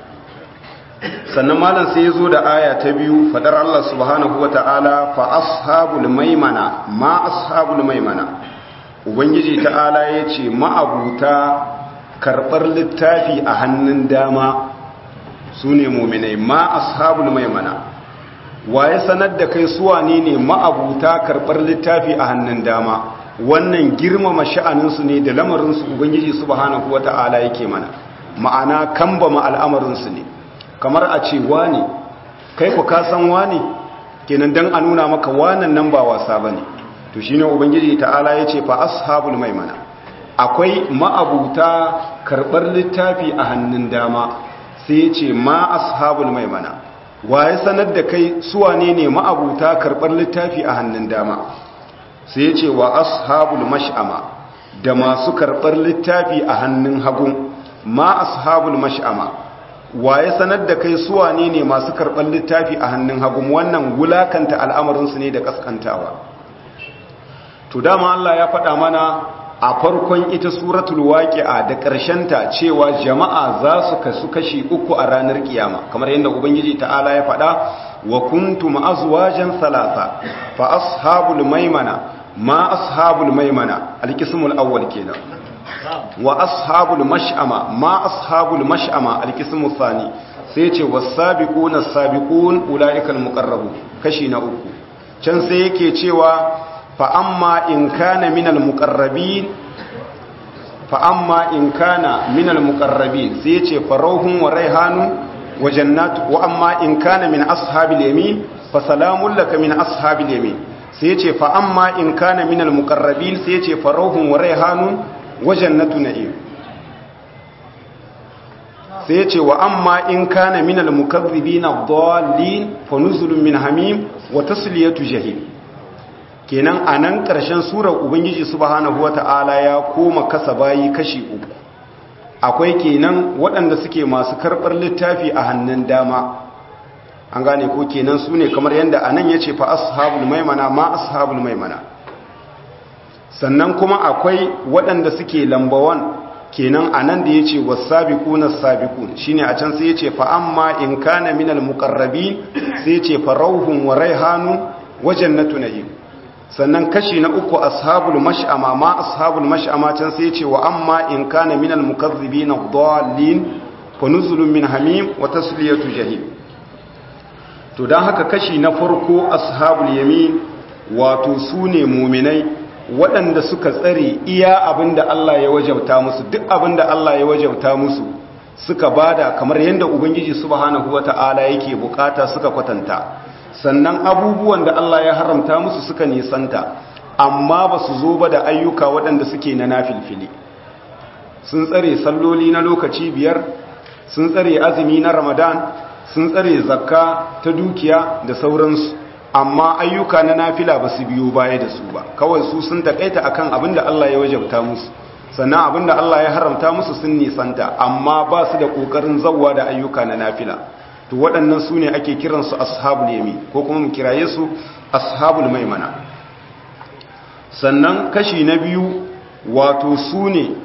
Sannan malam sai yazo da aya ta biyu, fadar Allah subhanahu wataala fa ashabul maimana ma ashabul maimana. Ubangiji ta'ala yace ma'abuta karbar littafi a hannun dama sune mu'minai. Ma ashabul maimana, waye sanar da kai su wane ne ma'abuta karbar littafi a hannun dama? Wannan girmama sha'aninsu ne da lamarinsu Ubangiji subhanahu wata'ala yake mana, ma'ana kambama al'amarinsu ne. Kamar a ce wane kai ku ka san wane, kenan dan a nuna maka wannan nan ba wasa bane. To shine Ubangiji ta'ala yace fa ashabul maimana, akwai ma'abuta karbar littafi a hannun dama. Sai yace ma ashabul maimana, waye sanar da kai su wane ne ma'abuta karbar littafi a hannun dama? Sai yace wa ashabul mash'ama, da masu karbar littafi a hannun hagu. Ma ashabul mash'ama, waye sanar da kai su wane ne masu karbar littafi a hannun hagu? Wannan wulakanta al'amarinsu ne da kaskantawa. To dama Allah ya faɗa mana a farkon ita suratul waqi'a da ta cewa jama'a za su kasu kashi uku a ranar kiyama, kamar yadda Ubangiji ta'ala ya faɗa wa kuntum azwajan thalatha fa ashabul maimana ma ashabul maimana alqismul awwal kenan, wa ashabul mash'ama ma ashabul mash'ama alqismul thani, sai ce was-sabiquna as-sabiqun ulaikal muqarrabun kashi na uku. Can sai yake cewa fa amma in kana minal muqarrabin sai ce farauhun wa raihanu wa jannatu. Wa amma in kana min ashabil yamin fa salamun laka min ashabil yamin. Sai ce fa amma in kana minal muqarrabin sai ce farauhun wa raihanu wa jannatu na'im. Sai ce wa amma in kana minal mukaththibina ad-dallin fa nuzulun min hamim wa tasliyatu jahim. Kenan a nan ƙarshen surar Ubangiji subhanahu wata'ala ya koma kasa bayi kashi uku. Akwai kenan waɗanda suke masu karɓar littafi a hannun dama, an gane ko kenan su ne kamar yadda a nan ya ce fa ashabul maimana ma ashabul maimana. Sannan kuma akwai waɗanda suke lambawan, kenan a nan da ya ce wasabiquna sabiqun shine a can sai ya ce fa amma in kana minal muqarrabin sai ya ce fa rauhun wa raihanu wa jannatu na'im. sannan kashi na uku ashabul mash'ama ma ashabul mash'ama can sai ce wa amma in kana minal mukazzibin ad-dallin fa nuzulun min hamim wa tasliyatu jahim. to dan haka kashi na farko ashabul yamin wato sune mu'minai waɗanda suka tsare iya abinda Allah ya wajabta musu, duk abinda Allah ya wajabta musu suka bada kamar yadda ubangiji subhanahu wata'ala yake bukata suka kwatanta, sannan abubuwan da Allah ya haramta musu suka nisanta, amma ba su zo ba da ayyuka waɗanda suke na nafilfili. Sun tsare salloli na lokaci 5, sun tsare azumi na Ramadan, sun tsare zakka ta dukiya da sauransu, amma ayyuka na nafila ba su biyo baya da su ba, kawai su sun takaita akan abin da Allah ya wajabta musu, sannan abin da Allah ya haramta musu sun nisanta, amma ba su da ƙoƙarin zawwa da ayyuka na nafila. to waɗannan su ne ake kiransu ashabul yamin ko kuma mu kiraye su ashabul maimana. sannan kashi na biyu wato su ne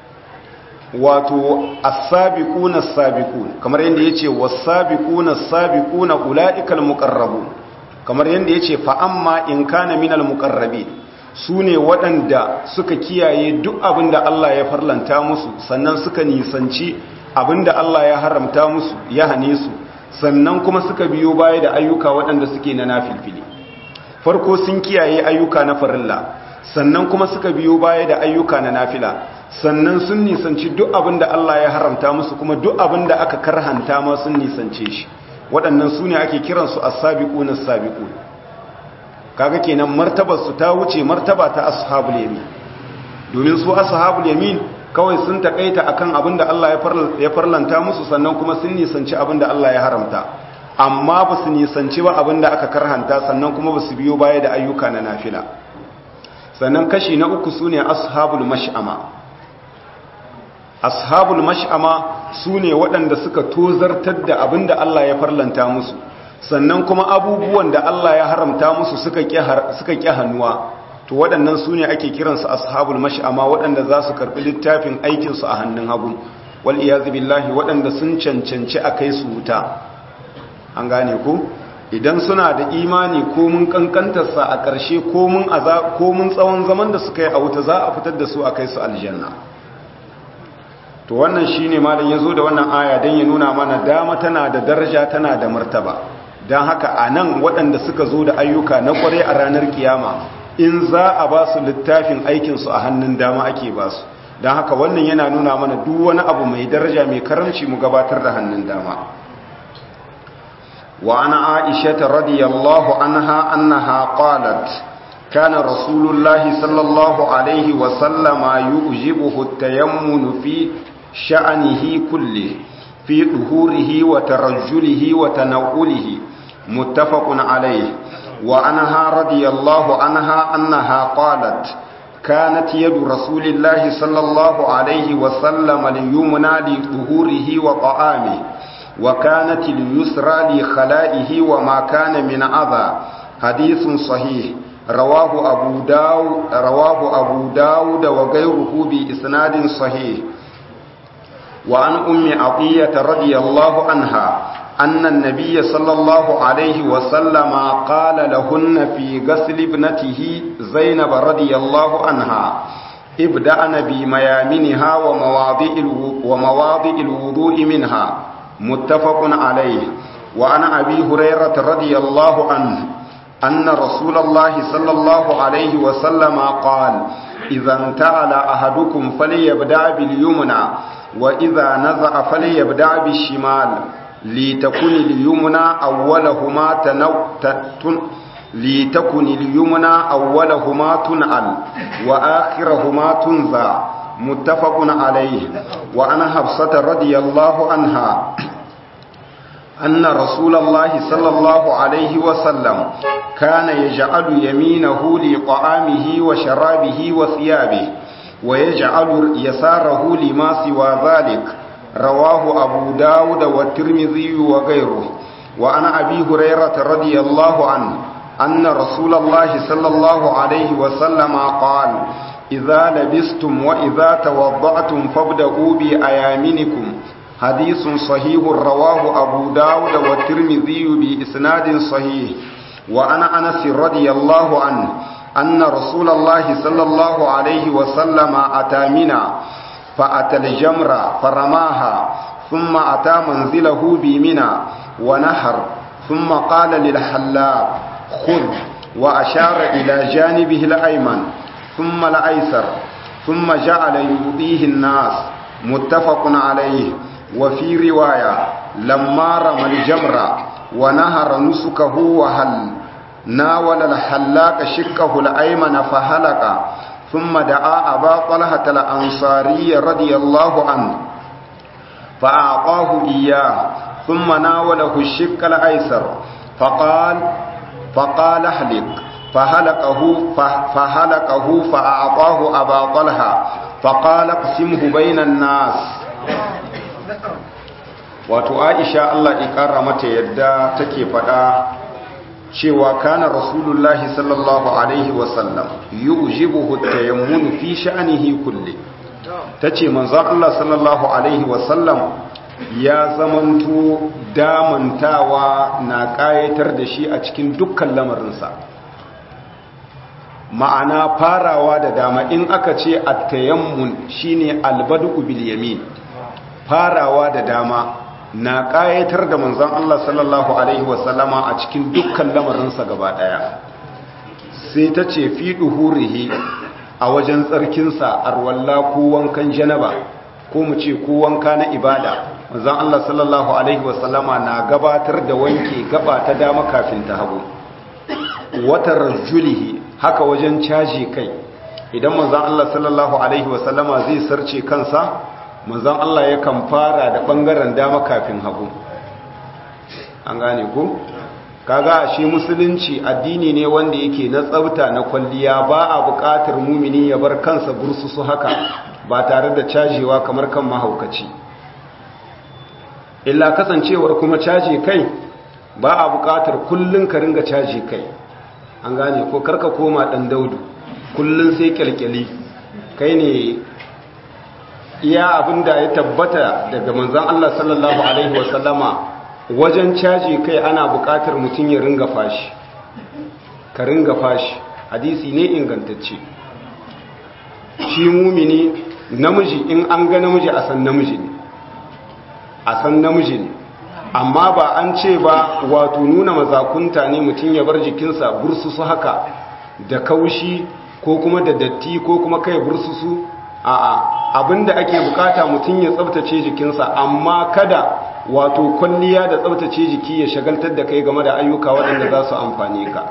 wato as-sabiquna as-sabiqun, kamar yadda yace was-sabiquna as-sabiquna ulaikal muqarrabun, kamar yadda yace fa amma in kana minal muqarrabin, su ne waɗanda suka kiyaye duk abinda Allah ya farlanta musu, sannan suka nisanci abinda Allah ya haramta musu ya hane su, sannan kuma suka biyo baya da ayyuka waɗanda suke na nafilfili. farko sun kiyaye ayyuka na farilla, sannan kuma suka biyo baya da ayyuka na nafila, sannan sun nisanci duk abin da Allah ya haramta musu, kuma duk abin da aka karhanta ma sun nisance shi. waɗannan su ne ake kiransu as-sabiqun as-sabiqun. kaga kenan martabar su ta wuce martaba ta ashabul yamin, domin su ashabul yamin kawai sun takaita akan abin da Allah ya farlanta musu, sannan kuma sun nisanci abin da Allah ya haramta, amma ba su nisanci ba abin da aka karhanta, sannan kuma ba su biyo baya da ayyuka na nafila. sannan kashi na uku su ne ashabul mash'ama. ashabul mash'ama su ne waɗanda suka tozartar da abin da Allah ya farlanta musu, sannan kuma abubuwan da Allah ya haramta musu suka ƙi hannuwa. to waɗannan su ne ake kiransu ashabul mash'ama, waɗanda za su karɓi littafin aikinsu a hannun hagu, wal iyazu billahi, waɗanda sun cancanci a kai su wuta. an gane ku, idan suna da imani ko mun kankantarsa a ƙarshe ko mun tsawon zaman da suka yi a wuta za a fitar da su a kai su aljanna. to wannan shine malam yazo da wannan aya dan ya nuna mana dama tana da daraja, tana da martaba. dan haka anan waɗanda suka zo da ayyuka na kware a ranar kiyama, in za a ba su littafin aikinsu a hannun dama ake ba su. don haka wannan yana nuna mana duk wani abu mai daraja mai karamci mu gabatar da hannun dama. wa ana aisha radiyallahu anha annaha qalat kana rasulullahi sallallahu alaihi wa sallama yujibuhu at-tayammunu fi sha'nihi kulli fi duhurihi wa tarajjulihi wa tanawulihi muttafaqun alayhi. وعنها رضي الله عنها أنها قالت كانت يد رسول الله صلى الله عليه وسلم اليمنى لظهوره وطعامه، وكانت اليسرى لخلائه وما كان من أذى. حديث صحيح رواه أبو داود وغيره بإسناد صحيح. وعن أم عطية رضي الله عنها أن النبي صلى الله عليه وسلم قال لهن في غسل ابنته زينب رضي الله عنها ابدأن بميامنها ومواضع الوضوء منها، متفق عليه. وعن أبي هريرة رضي الله عنه أن رسول الله صلى الله عليه وسلم قال إذا انتعل أحدكم فليبدأ باليمنى وإذا نزع فليبدأ بالشمال لتكن اليمنى أولهما تنعل وآخرهما تنزع، متفق عليه. وعن حفصة رضي الله عنها أن رسول الله صلى الله عليه وسلم كان يجعل يمينه لطعامه وشرابه وثيابه ويجعل يساره لما سوى ذلك. رواه أبو داود والترمذي وغيره. وعن أبي هريرة رضي الله عنه أن رسول الله صلى الله عليه وسلم قال إذا لبستم وإذا توضعتم فابدأوا بأيامنكم. حديث صحيح رواه أبو داود والترمذي بإسناد صحيح. وعن أنس رضي الله عنه أن رسول الله صلى الله عليه وسلم أتى منى فأتى الجمرة فرماها ثم أتى منزله بمنى ونهر ثم قال للحلاق خذ وأشار إلى جانبه الأيمن ثم الأيسر ثم جعل يؤذيه الناس متفق عليه. وفي رواية لما رمى الجمرة ونهر نسكه وهل ناول الحلاق شقه الأيمن فهلك ثم دعا أبا طلحة الأنصاري رضي الله عنه فأعطاه إياه ثم ناوله الشق الأيسر فقال احلق فهلكه فأعطاه أبا طلحة فقال اقسمه بين الناس. wato Aisha Allah ikara mata yadda take fada cewa kana rasulullahi sallallahu alaihi wasallam yujibuhu tayammun fi sha'nihi kulli, tace manzon Allah sallallahu alaihi wasallam ya zamanto damantawa na kayatar da shi a cikin dukkan lamarinsa. Ma'ana farawa da dama, in aka ce at-tayammun shine albadu bil yamin, farawa da dama na ƙayatar da manzon Allah sallallahu alaihi wasallama a cikin dukkan lamarinsa gaba ɗaya. Sai ta ce fi duhurihi, a wajen tsarkinsa, arwalla ko wankan janaba ko mu ce ko wanka na ibada, manzon Allah sallallahu alaihi wasallama na gabatar da wanke gaba ta dama kafin ta hagu. Wata rajulihi, haka wajen caji kai, idan manzon Allah sallallahu alaihi wasallama zai sarce kansa, manzon Allah yakan fara da bangaren dama kafin hagu. An gane ku? Kaga shi musulunci addini ne wanda yake na tsafta na kwalliya, ba a buƙatar mumini ya bar kansa bursusu haka ba tare da cajewa kamar kan mahaukaci. Illa kasancewar kuma caje kai, ba a buƙatar kullun ka ringa caje kai. An gane ko karka koma dan daudu kullun sai kyalkyali. Kai ne iya abinda ya tabbata daga manzon Allah sallallahu alaihi wasallama, wajen caji kai ana buƙatar mutum ya ringa fashi, ka ringa fashi. Hadisi ne ingantacce. Shi mumini namiji, in an ga namiji a san namiji ne, a san namiji ne, amma ba an ce ba wato nuna mazakunta ne mutum ya bar jikinsa bursusu haka da kaushi ko kuma da datti ko kuma kai bursusu. A'a, abinda ake bukata mutum ya tsabtace jikinsa, amma kada wato kwalliya da tsabtace jiki ya shagaltar da kai game da ayyuka waɗanda za su amfane ka.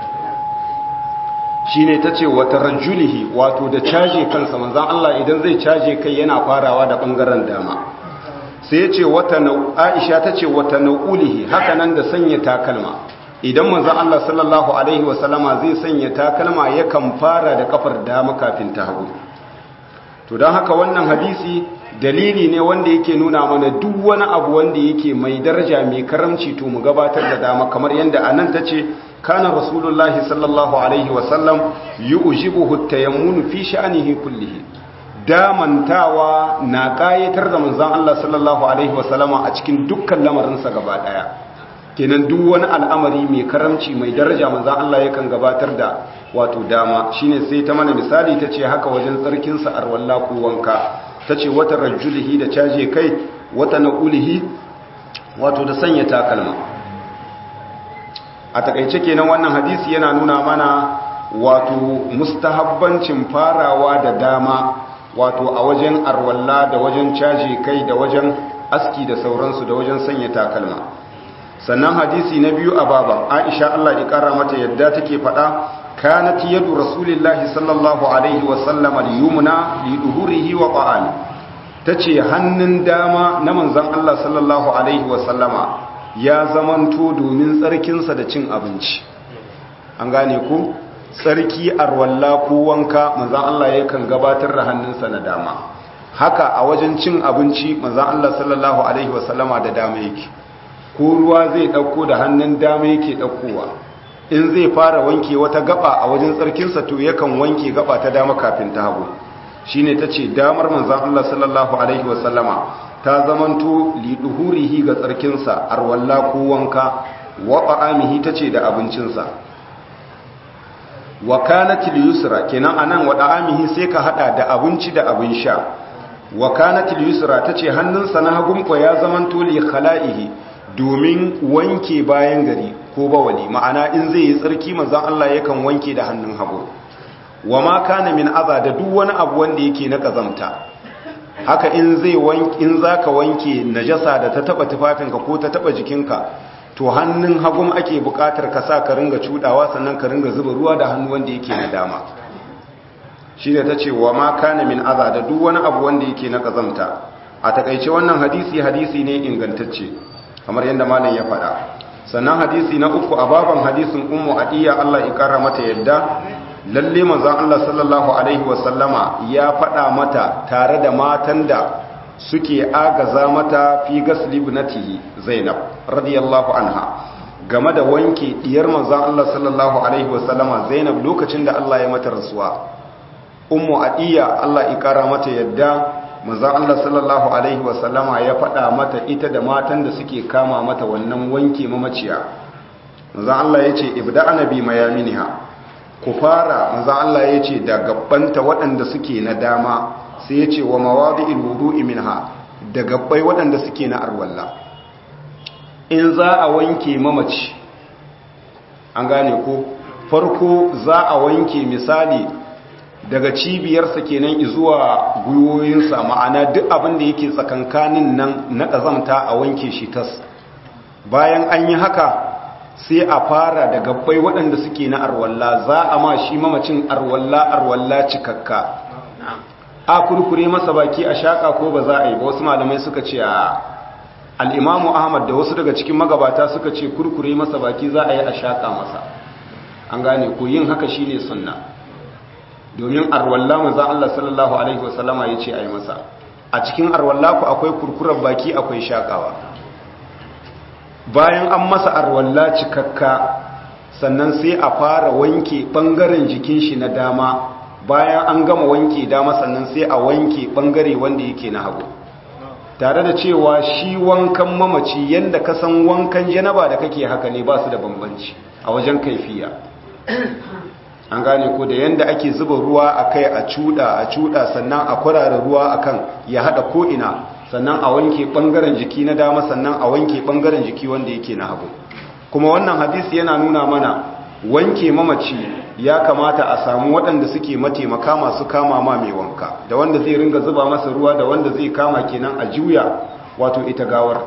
Shine tace wata rajulihi, wato da caje kansa, manzon Allah idan zai caje kai yana farawa da bangaren dama. Sai yace Aisha tace wata naulihi, haka nan da sanya takalma. Idan manzon Allah sallallahu alaihi wasallama zai sanya takalma, yakan fara da kafar dama kafin ta hagu. To don haka wannan hadisi dalili ne wanda yake nuna mana duk wani abu wanda yake mai daraja mai karamci to mu gabatar da dama, kamar yadda anan tace kana rasulullahi sallallahu alaihi wasallam yujibuhu tayammun fi sha'nihi kullihi. Damantawa na kayatar da manzon Allah sallallahu alaihi wasallama a cikin dukkan lamarinsa gaba daya. Kenan duk wani al'amari mai karamci mai daraja manzon Allah yakan gabatar da wato dama. Shine sai ta mana misali tace haka wajen tsarkinsa arwalla ko wanka, tace wata rajulihi da caje kai, wata naqulihi wato da sanya takalma. A takeice kenan wannan hadisi yana nuna mana wato mustahabbancin farawa da dama, wato a wajen arwalla da wajen caje kai da wajen aski da sauransu da wajen sanya takalma. Sannan hadisi na biyu a baban Aisha Allah ya kara mata yadda take faɗa, kanat yadu rasulillahi sallallahu alaihi wasallam al-yumna li duhurihi wa ta'ami. Tace hannun dama na manzon Allah sallallahu alaihi wasallama ya zamanto domin tsarkinsa da cin abinci. An gane ku? Tsarki arwalla ko wanka manzon Allah yakan gabatar da hannunsa na dama. Haka a wajen cin abinci manzon Allah sallallahu alaihi wasallama da dama yake. Ko ruwa zai dauko da hannun dama yake daukowa. In zai fara wanke wata gaba a wajen tsarkinsa to yakan wanke gaba ta dama kafin ta hagu. Shine tace damar manzon Allah sallallahu alaihi wasallama ta zamanto li duhurihi ga tsarkinsa arwalla ko wanka, wa ta'amihi tace da abincinsa. wa kanatil yusra kenan anan wa da'amihi sai ka hada da abinci da abin sha. wa kanatil yusra tace hannunsa na hagun ko ya zaman tuli khala'ihi domin wanke bayan gari ko bawali, ma'ana in zai yi tsarki manzon Allah yakan wanke da hannun hagu. wa ma kana min adha da duk wani abu wanda yake na kazamta, haka in zaka wanke najasa da ta taba tufafinka ko ta taba jikinka, to hannun hagun ake bukatar ka sa ka ringa cudawa, sannan ka ringa zuba ruwa da hannu wanda yake na dama. shi ne ta ce wa ma kana min adha da duk wani abu wanda yake na kazamta. a takaice wannan hadisi ne ingantacce kamar yadda malam ya faɗa. sannan hadisi na uku a baban hadisin ummu adiya Allah ya kara mata yadda lalle manzon Allah sallallahu alaihi wasallama ya faɗa mata tare da matan da suke agaza mata fi gasli ibnatihi Zainab radiyallahu anha game da wanke diyar manzon Allah sallallahu alaihi wasallama Zainab lokacin da Allah ya mata rasuwa. ummu adiya Allah ya kara mata yadda manzon Allah sallallahu alaihi wasallama ya faɗa mata ita da matan da suke kama mata wannan wanke mamaciya. manzon Allah yace ibda'ana bi mayaminiha, ku fara manzon Allah yace da gabbanta waɗanda suke na dama, sai yace wa mawadi'il wudu'i minha, da gabbai waɗanda suke na arwalla. in za a wanke mamaci an gane ko farko za a wanke misali daga cibiyarsa kenan zuwa gwiwoyinsa, ma'ana duk abin da yake tsakankanin nan na ƙazamta a wanke shi tas. bayan an yi haka sai a fara da gabbai waɗanda suke na arwalla, za a ma shi mamacin arwalla cikakka. a kurkure masa baki a shaƙa ko ba za a yi ba, wasu malamai suka ce al'imamu ahmad da wasu daga cikin magabata suka ce kurkure masa baki za a yi a shaƙa masa. an gane ko yin haka shi ne sunna, domin arwalla manzon Allah sallallahu alaihi wasallama yace ayi masa. a cikin arwalla ku akwai kurkurar baki akwai shakawa. bayan an masa arwalla cikakka sannan sai a fara wanke bangaren jikin shi na dama, bayan an gama wanke dama sannan sai a wanke bangare wanda yake na hagu, tare da cewa shi wankan mamaci yanda ka san wankan janaba da kake haka ne, ba su da bambanci a wajen kaifiya. an gane ko da yanda ake zuba ruwa akai a cuda sannan a kwarara ruwa akan ya hada ko ina, sannan a wanke bangaren jiki na dama sannan a wanke bangaren jiki wanda yake na hagu. kuma wannan hadisi yana nuna mana wanke mamaci ya kamata a samu waɗanda suke mataimaka masu kama ma mai wanka, da wanda zai ringa zuba masa ruwa, da wanda zai kama kenan a juya wato ita gawar.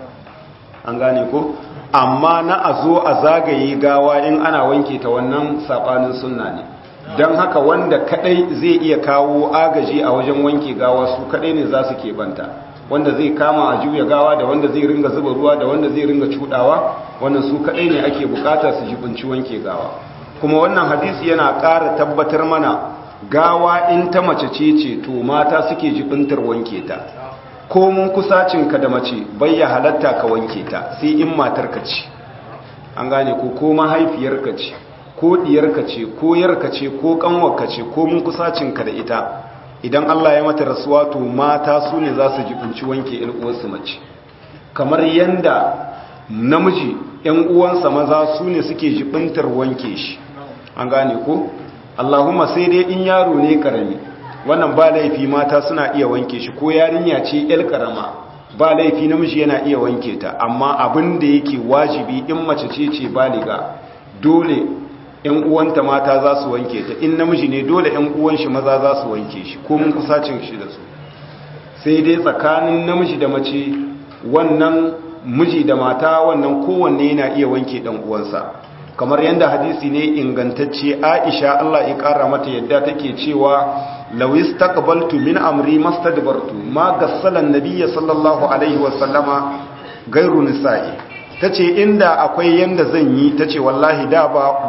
an gane ko amma na a zo a zagaye gawa in ana wanke ta, wannan sabanin sunna ne. don haka wanda kadai zai iya kawo agaji a wajen wanke gawa su kadai ne za su keɓanta, wanda zai kama a juya gawa, da wanda zai ringa zuba ruwa, da wanda zai ringa cudawa, wannan su kadai ne ake bukata su jibinci wanke gawa. kuma wannan hadisi yana ƙara tabbatar mana gawa in ta mace ce to mata suke jibintar wanke ta. ko mun kusacinka da mace bai ya halatta ka wanke ta sai in matarka ce. an gane ko mahaifiyarka ce ko diyarka ce ko yarka ce ko kanwarka ce, ko mun kusacinka da ita, idan Allah ya mata rasuwa to mata su ne za su jibinci wanke ƴan uwansu mace. kamar yanda namiji ƴan uwansa maza su ne suke jibintar wanke shi. an gane ko Allahumma sai dai in yaro ne karami, wannan ba laifi mata suna iya wanke shi, ko yarinya ce ƴar karama ba laifi namiji yana iya wanke ta. amma abin da yake wajibi in mace ce baliga, dole ƴan uwanta mata za su wanke ta, in namiji ne dole ƴan uwan shi maza za su wanke shi ko mun kusacin shi da su. sai dai tsakanin namiji da mace, wannan miji da mata, wannan kowanne yana iya wanke dan uwansa. kamar yadda hadisi ne ingantacce, Aisha Allah ya kara mata yadda take cewa law istaqbaltu min amri mastadbartu ma gassala an-nabiy sallallahu alaihi wasallama gairu nisa'i. tace inda akwai yanda zan yi, tace wallahi da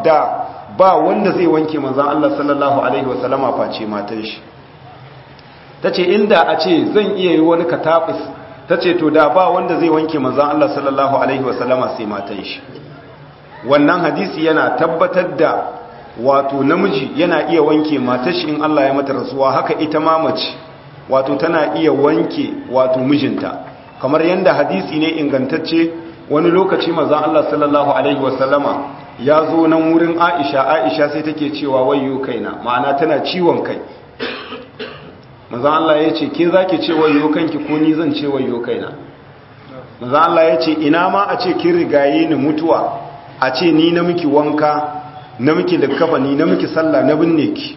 ba wanda zai wanke manzon Allah sallallahu alaihi wasallama face matan shi. tace inda a ce zan iya yi wani katabis, tace to da ba wanda zai wanke manzon Allah sallallahu alaihi wasallama sai matan shi. wannan hadisi yana tabbatar da wato namiji yana iya wanke matar shi in Allah ya mata rasuwa, haka ita ma mace wato tana iya wanke wato mijinta. kamar yanda hadisi ne ingantacce wani lokaci manzon Allah sallallahu alaihi wasallama ya zo nan wurin Aisha sai take cewa wayyo kaina, ma'ana tana ciwon kai. manzon Allah ya ce ke zaki ce wayyo kanki ko ni zan ce wayyo kaina? manzon Allah ya ce ina ma a ce kin rigaye ni mutuwa, a ce ni na miki wanka, na miki likkafani, na miki sallah, na binne ki.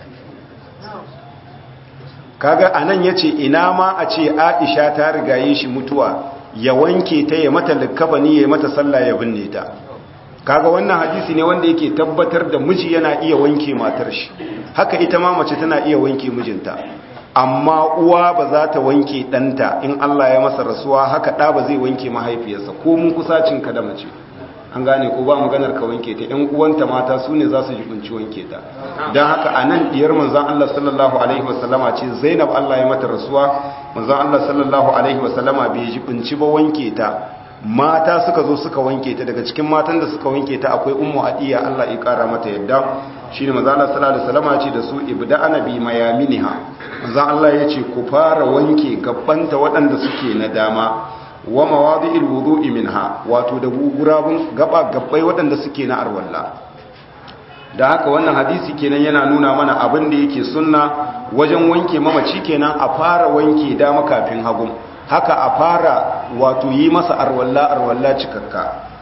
Kaga anan yace ina ma a ce Aisha ta rigaye shi mutuwa, ya wanke ta, ya mata likkafani, ya mata sallah, ya binne ta. Kaga wannan hadisi ne wanda yake tabbatar da miji yana iya wanke matar shi, haka ita ma mace tana iya wanke mijinta. Amma uwa ba za ta wanke ɗanta in Allah ya masa rasuwa, haka ɗa ba zai wanke mahaifiyarsa ko mun kusacin ka da mace. An gane ko ba maganar ka wanke ta, ‘yan uwanta mata su ne za su jibinci wanke ta. Don haka a nan ɗiyar manzan Allah sallallahu Alaihi wasallama ce Zainab Allah ya mata rasuwa, manzan Allah sallallahu Alaihi wasallama bai jibinci ba wanke ta, mata suka zo suka wanke ta. Daga cikin matan da suka wanke ta akwai Ummu Adiya, Allah ya kara mata yadda. Shi ne manzan Allah sallallahu Alaihi wasallama ce da su ibda ana bi mayaminiha, manzan Allah ya ce ku fara wanke gabbanta waɗanda suke na dama, wa mawadi'il wudu'i minha, wato da gurabun gabbai waɗanda suke na arwalla. Da haka wannan hadisi kenan yana nuna mana abin da yake sunna wajen wanke mamaci kenan a fara wanke dama kafin hagu, haka a fara wato yi masa arwalla cikakka.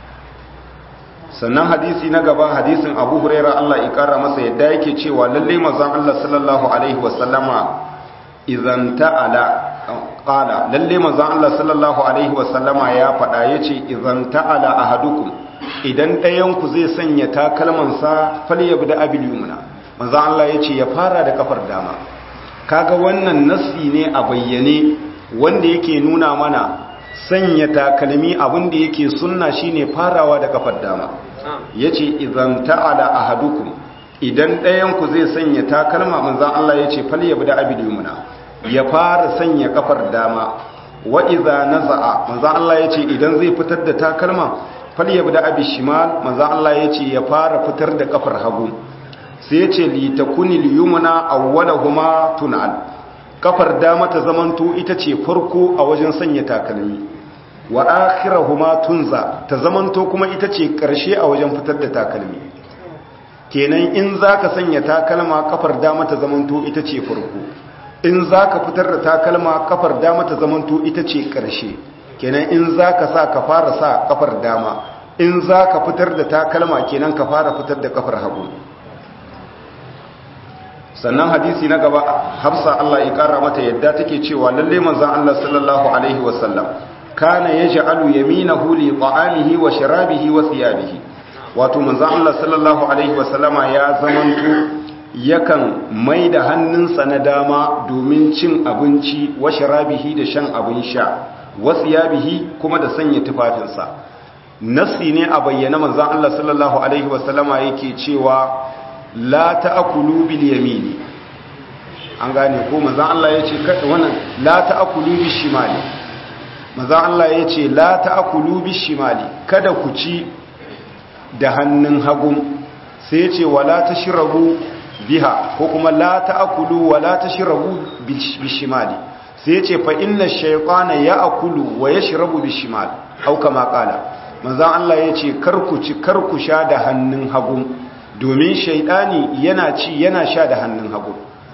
Sannan hadisi na gaba, hadisin Abu Hurairah Allah ya kara masa yadda yake cewa lalle manzon Allah sallallahu alaihi wasallama idan ta'ala qala, lalle manzon Allah sallallahu alaihi wasallama ya faɗa yace idan ta'ala ahadukum, idan ɗayan ku zai sanya takalman sa falyabda abil yumna, manzon Allah yace ya fara da kafar dama. Kaga wannan nassi ne a bayyane wanda yake nuna mana sanya takalmi abin da yake sunna shine farawa da kafar dama. Yace idan ta'ala ahadukum, idan ɗayan ku zai sanya takalma, manzon Allah yace falyabda abil yumna, ya fara sanya kafar dama. Wa idza naza'a, manzo Allah yace idan zai fitar da takalma falyabda abi shimal, manzo Allah yace ya fara fitar da kafar hagu. Sai yace li takunil yumna awwalahuma tunal, kafar dama ta zamanto ita ce farko a wajen sanya takalmi, wa akhirahuma tunza, ta zamanto kuma ita ce karshe a wajen fitar da takalmi. Kenan in zaka sanya takalma, kafar dama ta zamanto ita ce farko, in za ka fitar da takalma, kafar dama ta zamanto ita ce ƙarshe. Kenan in za ka sa ka fara sa kafar dama, in za ka fitar da takalma kenan ka fara fitar da kafar hagu. Sannan hadisi na gaba, Hafsa Allah ya ƙara mata yadda take cewa lalle manzon Allah sallallahu alaihi wasallam kana yaj'alu yaminahu li ta'amihi wa sharabihi wa thiyabihi, wato manzon Allah sallallahu alaihi wasallama ya zamanto yakan mai da hannunsa na dama domin cin abinci, wa sharabihi da shan abin sha, wa thiyabihi kuma da sanya tufafinsa. Nassi ne a bayyana manzon Allah sallallahu alaihi wasallama yake cewa la ta'kulu bil yamini, an gane ko manzon Allah yace wannan la ta'kulu bil shimali, manzon Allah yace la ta'kulu bil shimali, kada ku ci da hannun hagu. Sai yace wala tashrabu biha, ko kuma la ta'kulu wa la tashrabu bishimali. Sai yace fa inna shaytana ya'kulu wa yashrabu bishimal, au kama kala. Manzon Allah yace kar ku ci kar ku sha da hannun hagu, domin shaytani yana ci yana sha da hannun hagu.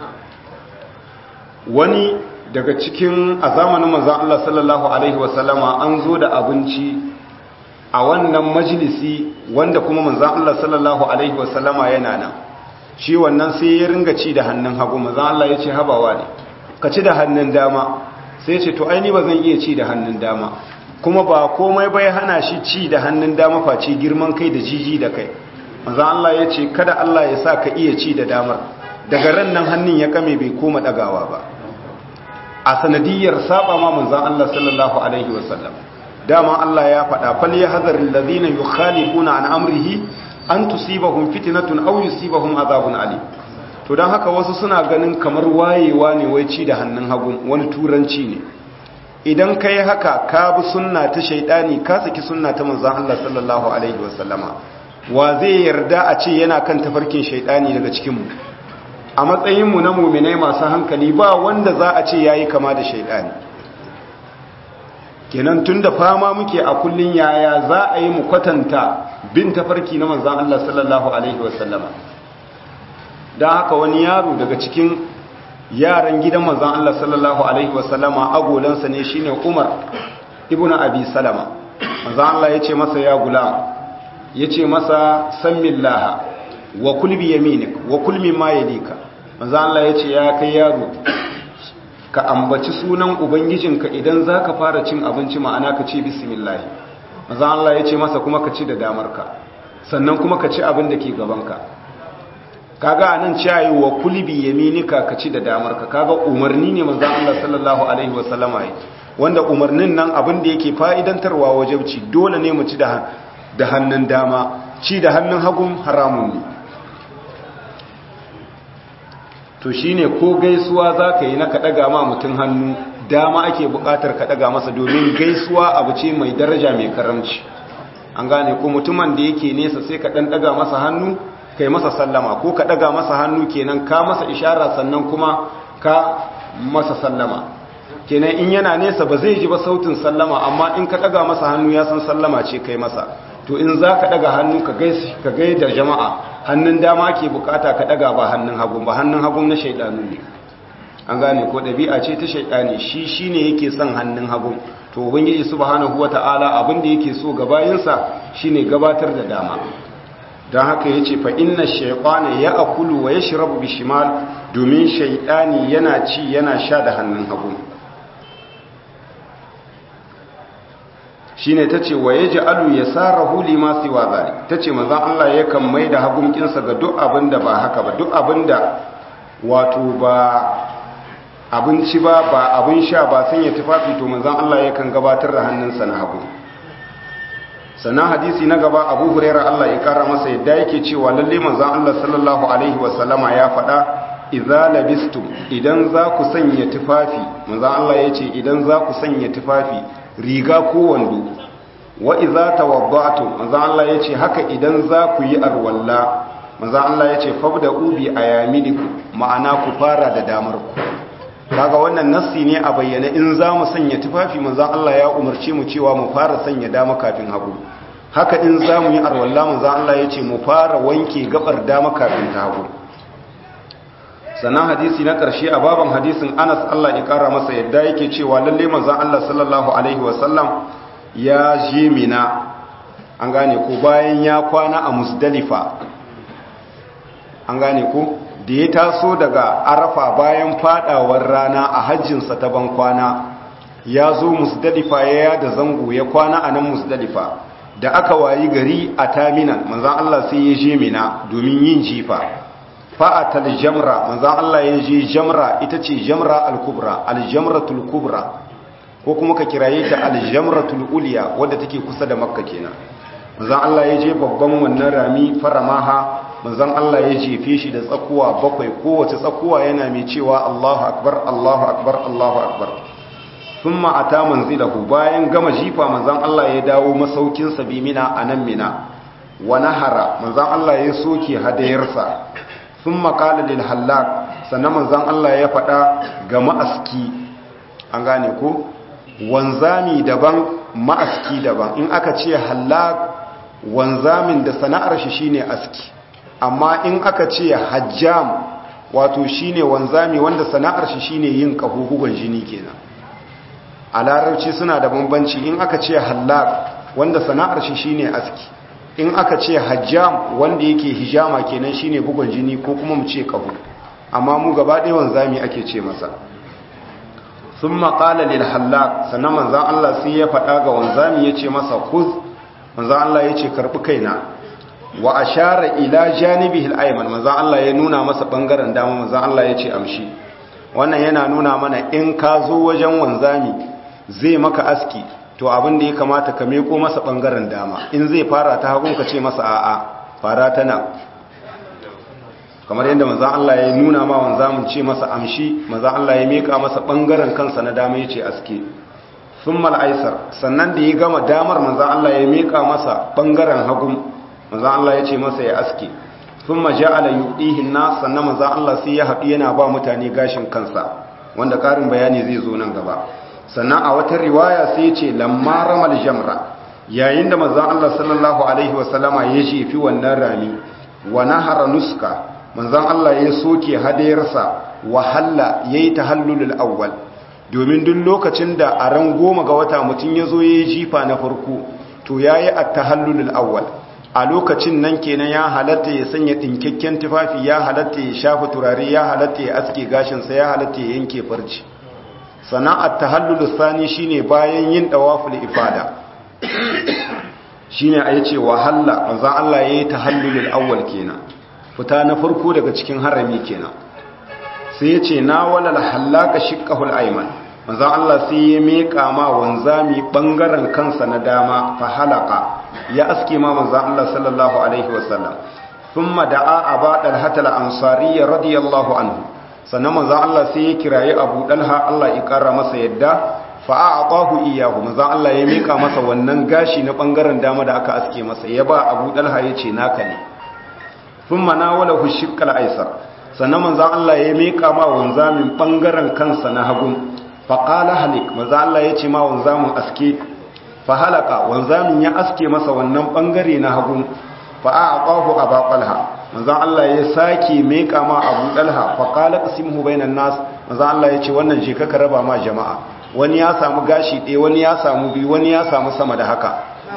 Wani daga cikin a zamanin manzon Allah sallallahu alaihi wasallama an zo da abinci a wannan majalisi wanda kuma manzon Allah sallallahu alaihi wasallama yana nan. Shi wannan sai ya ringa ci da hannun hagu, manzon Allah ya ce habawa ne ka ci da hannun dama. Sai ce to aini ba zan iya ci da hannun dama, kuma ba komai bai hana shi ci da hannun dama face girman kai da jiji da kai. Manzon Allah ya ce kada Allah ya sa ka iya ci da damar. Daga ran nan hannun ya kame bai koma dagawa ba, a sanadiyar saba ma manzon Allah sallallahu alaihi wasallam. Dama Allah ya faɗa fal yahzaril ladina yukhalifuna an amrihi an tusibahum fitnatun aw yusibahum azabun alim. To dan haka wasu suna ganin kamar wayewa ne wai ci da hannun hagu, wani turanci ne. Idan kai haka ka bi sunna ta shaytani, ka saki sunna ta manzon Allah sallallahu alaihi wasallama. Wa zai yarda a ce yana kan tafarkin shaytani daga cikin mu? A matsayin mu na mu'minai masu hankali ba wanda za a ce yayi kama da shaytani. kenan tunda fama muke a kullun yaya za a yi mu kwatanta bin tafarki na manzon Allah sallallahu alaihi wasallama. dan haka wani yaro daga cikin yaran gidan manzon Allah sallallahu alaihi wasallama agolansa ne shine Umar ibnu Abi Salama. manzon Allah yace masa ya gulam, yace masa sammillaha wa kul bi yaminik wa kul mimma yalika. manzon Allah yace ya kai yaro ka ambaci sunan ubangijinka idan zaka fara cin abinci, ma'ana ka ce bismillah. manzon Allah yace masa kuma ka ci da damarka, sannan kuma ka ci abin da ke gabanka. kaga anan ciyayi wa kulbi yaminika ka ci da damarka, kaga umarni ne manzon Allah sallallahu alaihi wasallama yi, wanda umarnin nan abin da yake fa'idantarwa wajibci, dole ne mu ci da hannun dama, ci da hannun hagun haramun ne. to shine ko gaisuwa zaka yi na ka daga ma mutum hannu dama ake bukatar ka daga masa, domin gaisuwa abu ce mai daraja mai karamci. an gane ko mutumin da yake nesa sai ka dan daga masa hannu kai masa sallama, ko ka daga masa hannu kenan ka masa ishara sannan kuma ka masa sallama. kenan in yana nesa ba zai ji ba sautin sallama, amma in ka daga masa hannu ya san sallama ce kai masa. to in za ka daga hannu ka gaida jama'a, hannun dama ke bukata ka daga, ba hannun hagun ba. hannun hagun na shaidanu ne. an gane ko ɗabi'a ce ta shaidani, shi ne yake son hannun hagun. to ubangiji subhanahu wata'ala abin da yake so ga bayinsa shine gabatar da dama. don haka ya ce fa'inna shaiƙwana ya akulu wa ya shirabu bishimal, domin shaiɗani yana ci yana sha da hannun hagu. shi ne ta ce wa ya ji alu ya tsara huli masu wa zari, ta ce mazan Allah ya kan mai da hagunkinsa ga duk abin da ba haka ba, duk abin da wato ba abinci ba abin sha ba sanya tufafi, to mazan Allah ya kan gabatar da hannunsa na hagu. sannan hadisi na gaba Abu Hurairah Allah ya kara masa yadda yake cewa lalle manzon Allah sallallahu alaihi wasallama ya faɗa idza labistum, idan za ku sanya tufafi, manzon Allah yace idan za ku sanya tufafi riga ko wando, wa idza tawadda'tum, manzon Allah yace haka idan za ku yi arwalla, manzon Allah yace fabda'u bi ayaminikum, ma'ana ku fara da damar ku. kaga wannan nassi ne a bayyana, in za mu sanya tufafi manzon Allah ya umarce mu cewa mu fara sanya dama kafin hagu. haka in za mu yi arwalla manzon Allah ya ce mu fara wanke gabar dama kafin ta hagu. sannan hadisi na ƙarshe a baban hadisin Anas Allah ya ƙara masa yadda yake cewa lalle manzon Allah sallallahu alaihi wasallam ya je Mina, an gane ko bayan ya kwana a Musdalifa, an gane ko da ya taso daga Arafa bayan fadawar rana a hajjinsa ta ban kwana, ya zo Musdalifa ya yada zango ya kwana a nan Musdalifa. da aka wayi gari a Taminan, manzan Allah sai ya je Mina domin yin jifa. fa'atal jamra, manzan Allah ya je jamra, ita ce jamra al-kubra, al-jamratul kubra, ko kuma ka kiraye ta al-jamratul uliya wadda take kusa da Makka kenan. manzan Allah ya je babban wannan rami faramaha, manzan Allah ya jefe shi da tsakuwa 7, kowace tsakuwa yana mai cewa Allahu akbar Allahu akbar Allahu akbar. thumma ata manzilahu, bayan gama jifa manzan Allah ya dawo masaukin sa bi Mina, anan Mina. wa nahara, manzan Allah ya soke hadayarsa. thumma qala lil hallaq, sannan manzan Allah ya faɗa ga ma'aski, an gane ko wanzami daban ma'aski daban. in aka ce hallaq, wanzamin da sana'ar shi shine aski, amma in aka ce hajjam, wato shine wanzami wanda sana'ar shi shine yin kahuhuwan jini kenan. a larabci suna da bambanci, in aka ce hallaq wanda sana'ar shi shine aski, in aka ce hajjam wanda yake hijama kenan shine bugun jini ko kuma mu ce kahu, amma mu gaba ɗaya wanzami ake ce masa. thumma qala lil hallaq, sannan manzon Allah sai ya faɗa ga wanzami yace masa khudh, manzan Allah ya ce karɓi kaina. wa ashara ila janibihi al-ayman, manzan Allah ya nuna masa ɓangaren dama, manzan Allah ya ce amshi. wannan yana nuna mana in ka zo wajen wanzami zai maka aski, to abin da ya kamata ka meko masa ɓangaren dama. in zai fara ta hagun ka ce masa a'a, fara ta nan, kamar yadda manzan Allah ya nuna ma wanzamin ce masa amshi, manzan Allah ya meka masa ɓangaren kansa na dama ya ce aske. sun mal'aisar, sannan da ya gama damar manzan Allah ya miƙa masa ɓangaren hagun, manzan Allah ya ce masa ya aske. sun maja'ala yuɗihin na, sannan manzan Allah sai ya haɗu yana ba mutane gashin kansa, wanda ƙarin bayani zai zo nan gaba. sannan a wata riwaya sai ce lamma ramal jamra yayin da manzon Allah sallallahu alaihi wasallama ya jefi wannan rami wa nahara nuska manzon Allah ya soke hadayarsa wa halla yayi tahallulul awwal domin duk lokacin da a ran 10 ga wata mutun yazo yayi jifa na farko to yayi at-tahallulul awwal a lokacin nan kenan ya halatta ya sanya dinkakken tufafi, ya halatta ya shafa turare, ya halatta ya aske gashin sa, ya halatta ya yanke farci. Sana'at tahallulus sani shine bayan yin dawaful ifada shine ayace wa halla manzon Allah yayi tahallulul awwal kenan fita na farko daga cikin harami kenan sai yace na walal halaka shiqqahul ayman manzon Allah sai ya meka ma wanzami bangaren kansa na dama fa halaka ya aske ma manzon Allah sallallahu alaihi wasallam thumma da'a abadal hatal ansari radiyallahu anhu sannan manzon Allah sai ya kirayi Abu Dalha Allah ya kara masa yadda fa a'tahu iyyahu manzon Allah ya mika masa wannan gashi na bangaren dama da aka aske masa ya ba Abu Dalha yace naka ne thumma nawalahu shiqqal aysar sannan manzon Allah ya mika ma wanzamin bangaren kansa na hagu fa qala halik manzon Allah yace ma wanzamin aske fa halaka wanzamin ya aske masa wannan bangare na hagu fa a'tahu Abu Dalha manzon Allah ya sake meka ma Abu Dalha fa qala qasimhu bainan nas manzon Allah ya ce wannan je ka raba ma jama'a wani ya samu gashi ɗaya wani ya samu biyu wani ya samu sama da haka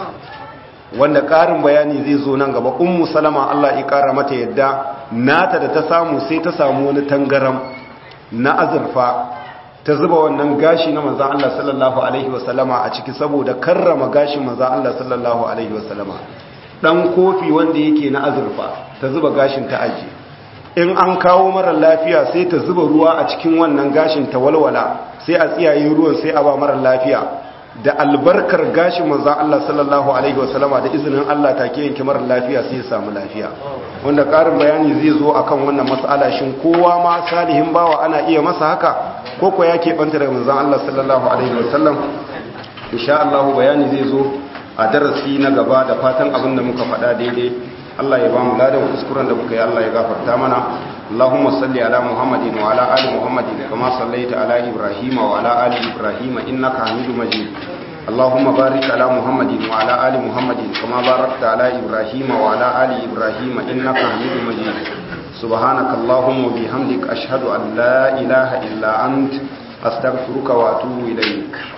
wanda ƙarin bayani zai zo nan gaba. Ummu Salama Allah ya ƙara mata yadda nata da ta samu sai ta samu wani tangaram na azurfa ta zuba wannan gashi na manzon Allah sallallahu alaihi wasallama a ciki saboda karrama gashin manzon Allah sallallahu alaihi wasallama. Dan kofi wanda yake na azurfa ta zuba gashin ta aji in an kawo mara lafiya sai ta zuba ruwa a cikin wannan gashin ta walwala sai a tsiyaye ruwan sai a ba mara lafiya da albarkar gashin manzon Allah sallallahu alaihi wasallama da izinin Allah take yanke mara lafiya sai ya samu lafiya wanda karin bayani zai zo akan wannan mas'ala shin kowa ma salihin bawa ana iya masa haka ko ko yake banta da manzon Allah sallallahu alaihi wasallam insha Allah bayani zai zo a darasi na gaba da fatan abin da muka faɗa daidai Allah ya ba mu ladan kuskuren da muka yi Allah ya gafarta mana Allahumma salli ala Muhammadin wa ala ali Muhammadin kama sallaita ala Ibrahim wa ala ali Ibrahim innaka Hamidum Majid Allahumma barik ala Muhammadin wa ala ali Muhammadin kama barakta ala Ibrahim wa ala ali Ibrahim innaka Hamidum Majid subhanakallahumma wa bihamdika ashhadu an la ilaha illa ant astaghfiruka wa atubu ilayk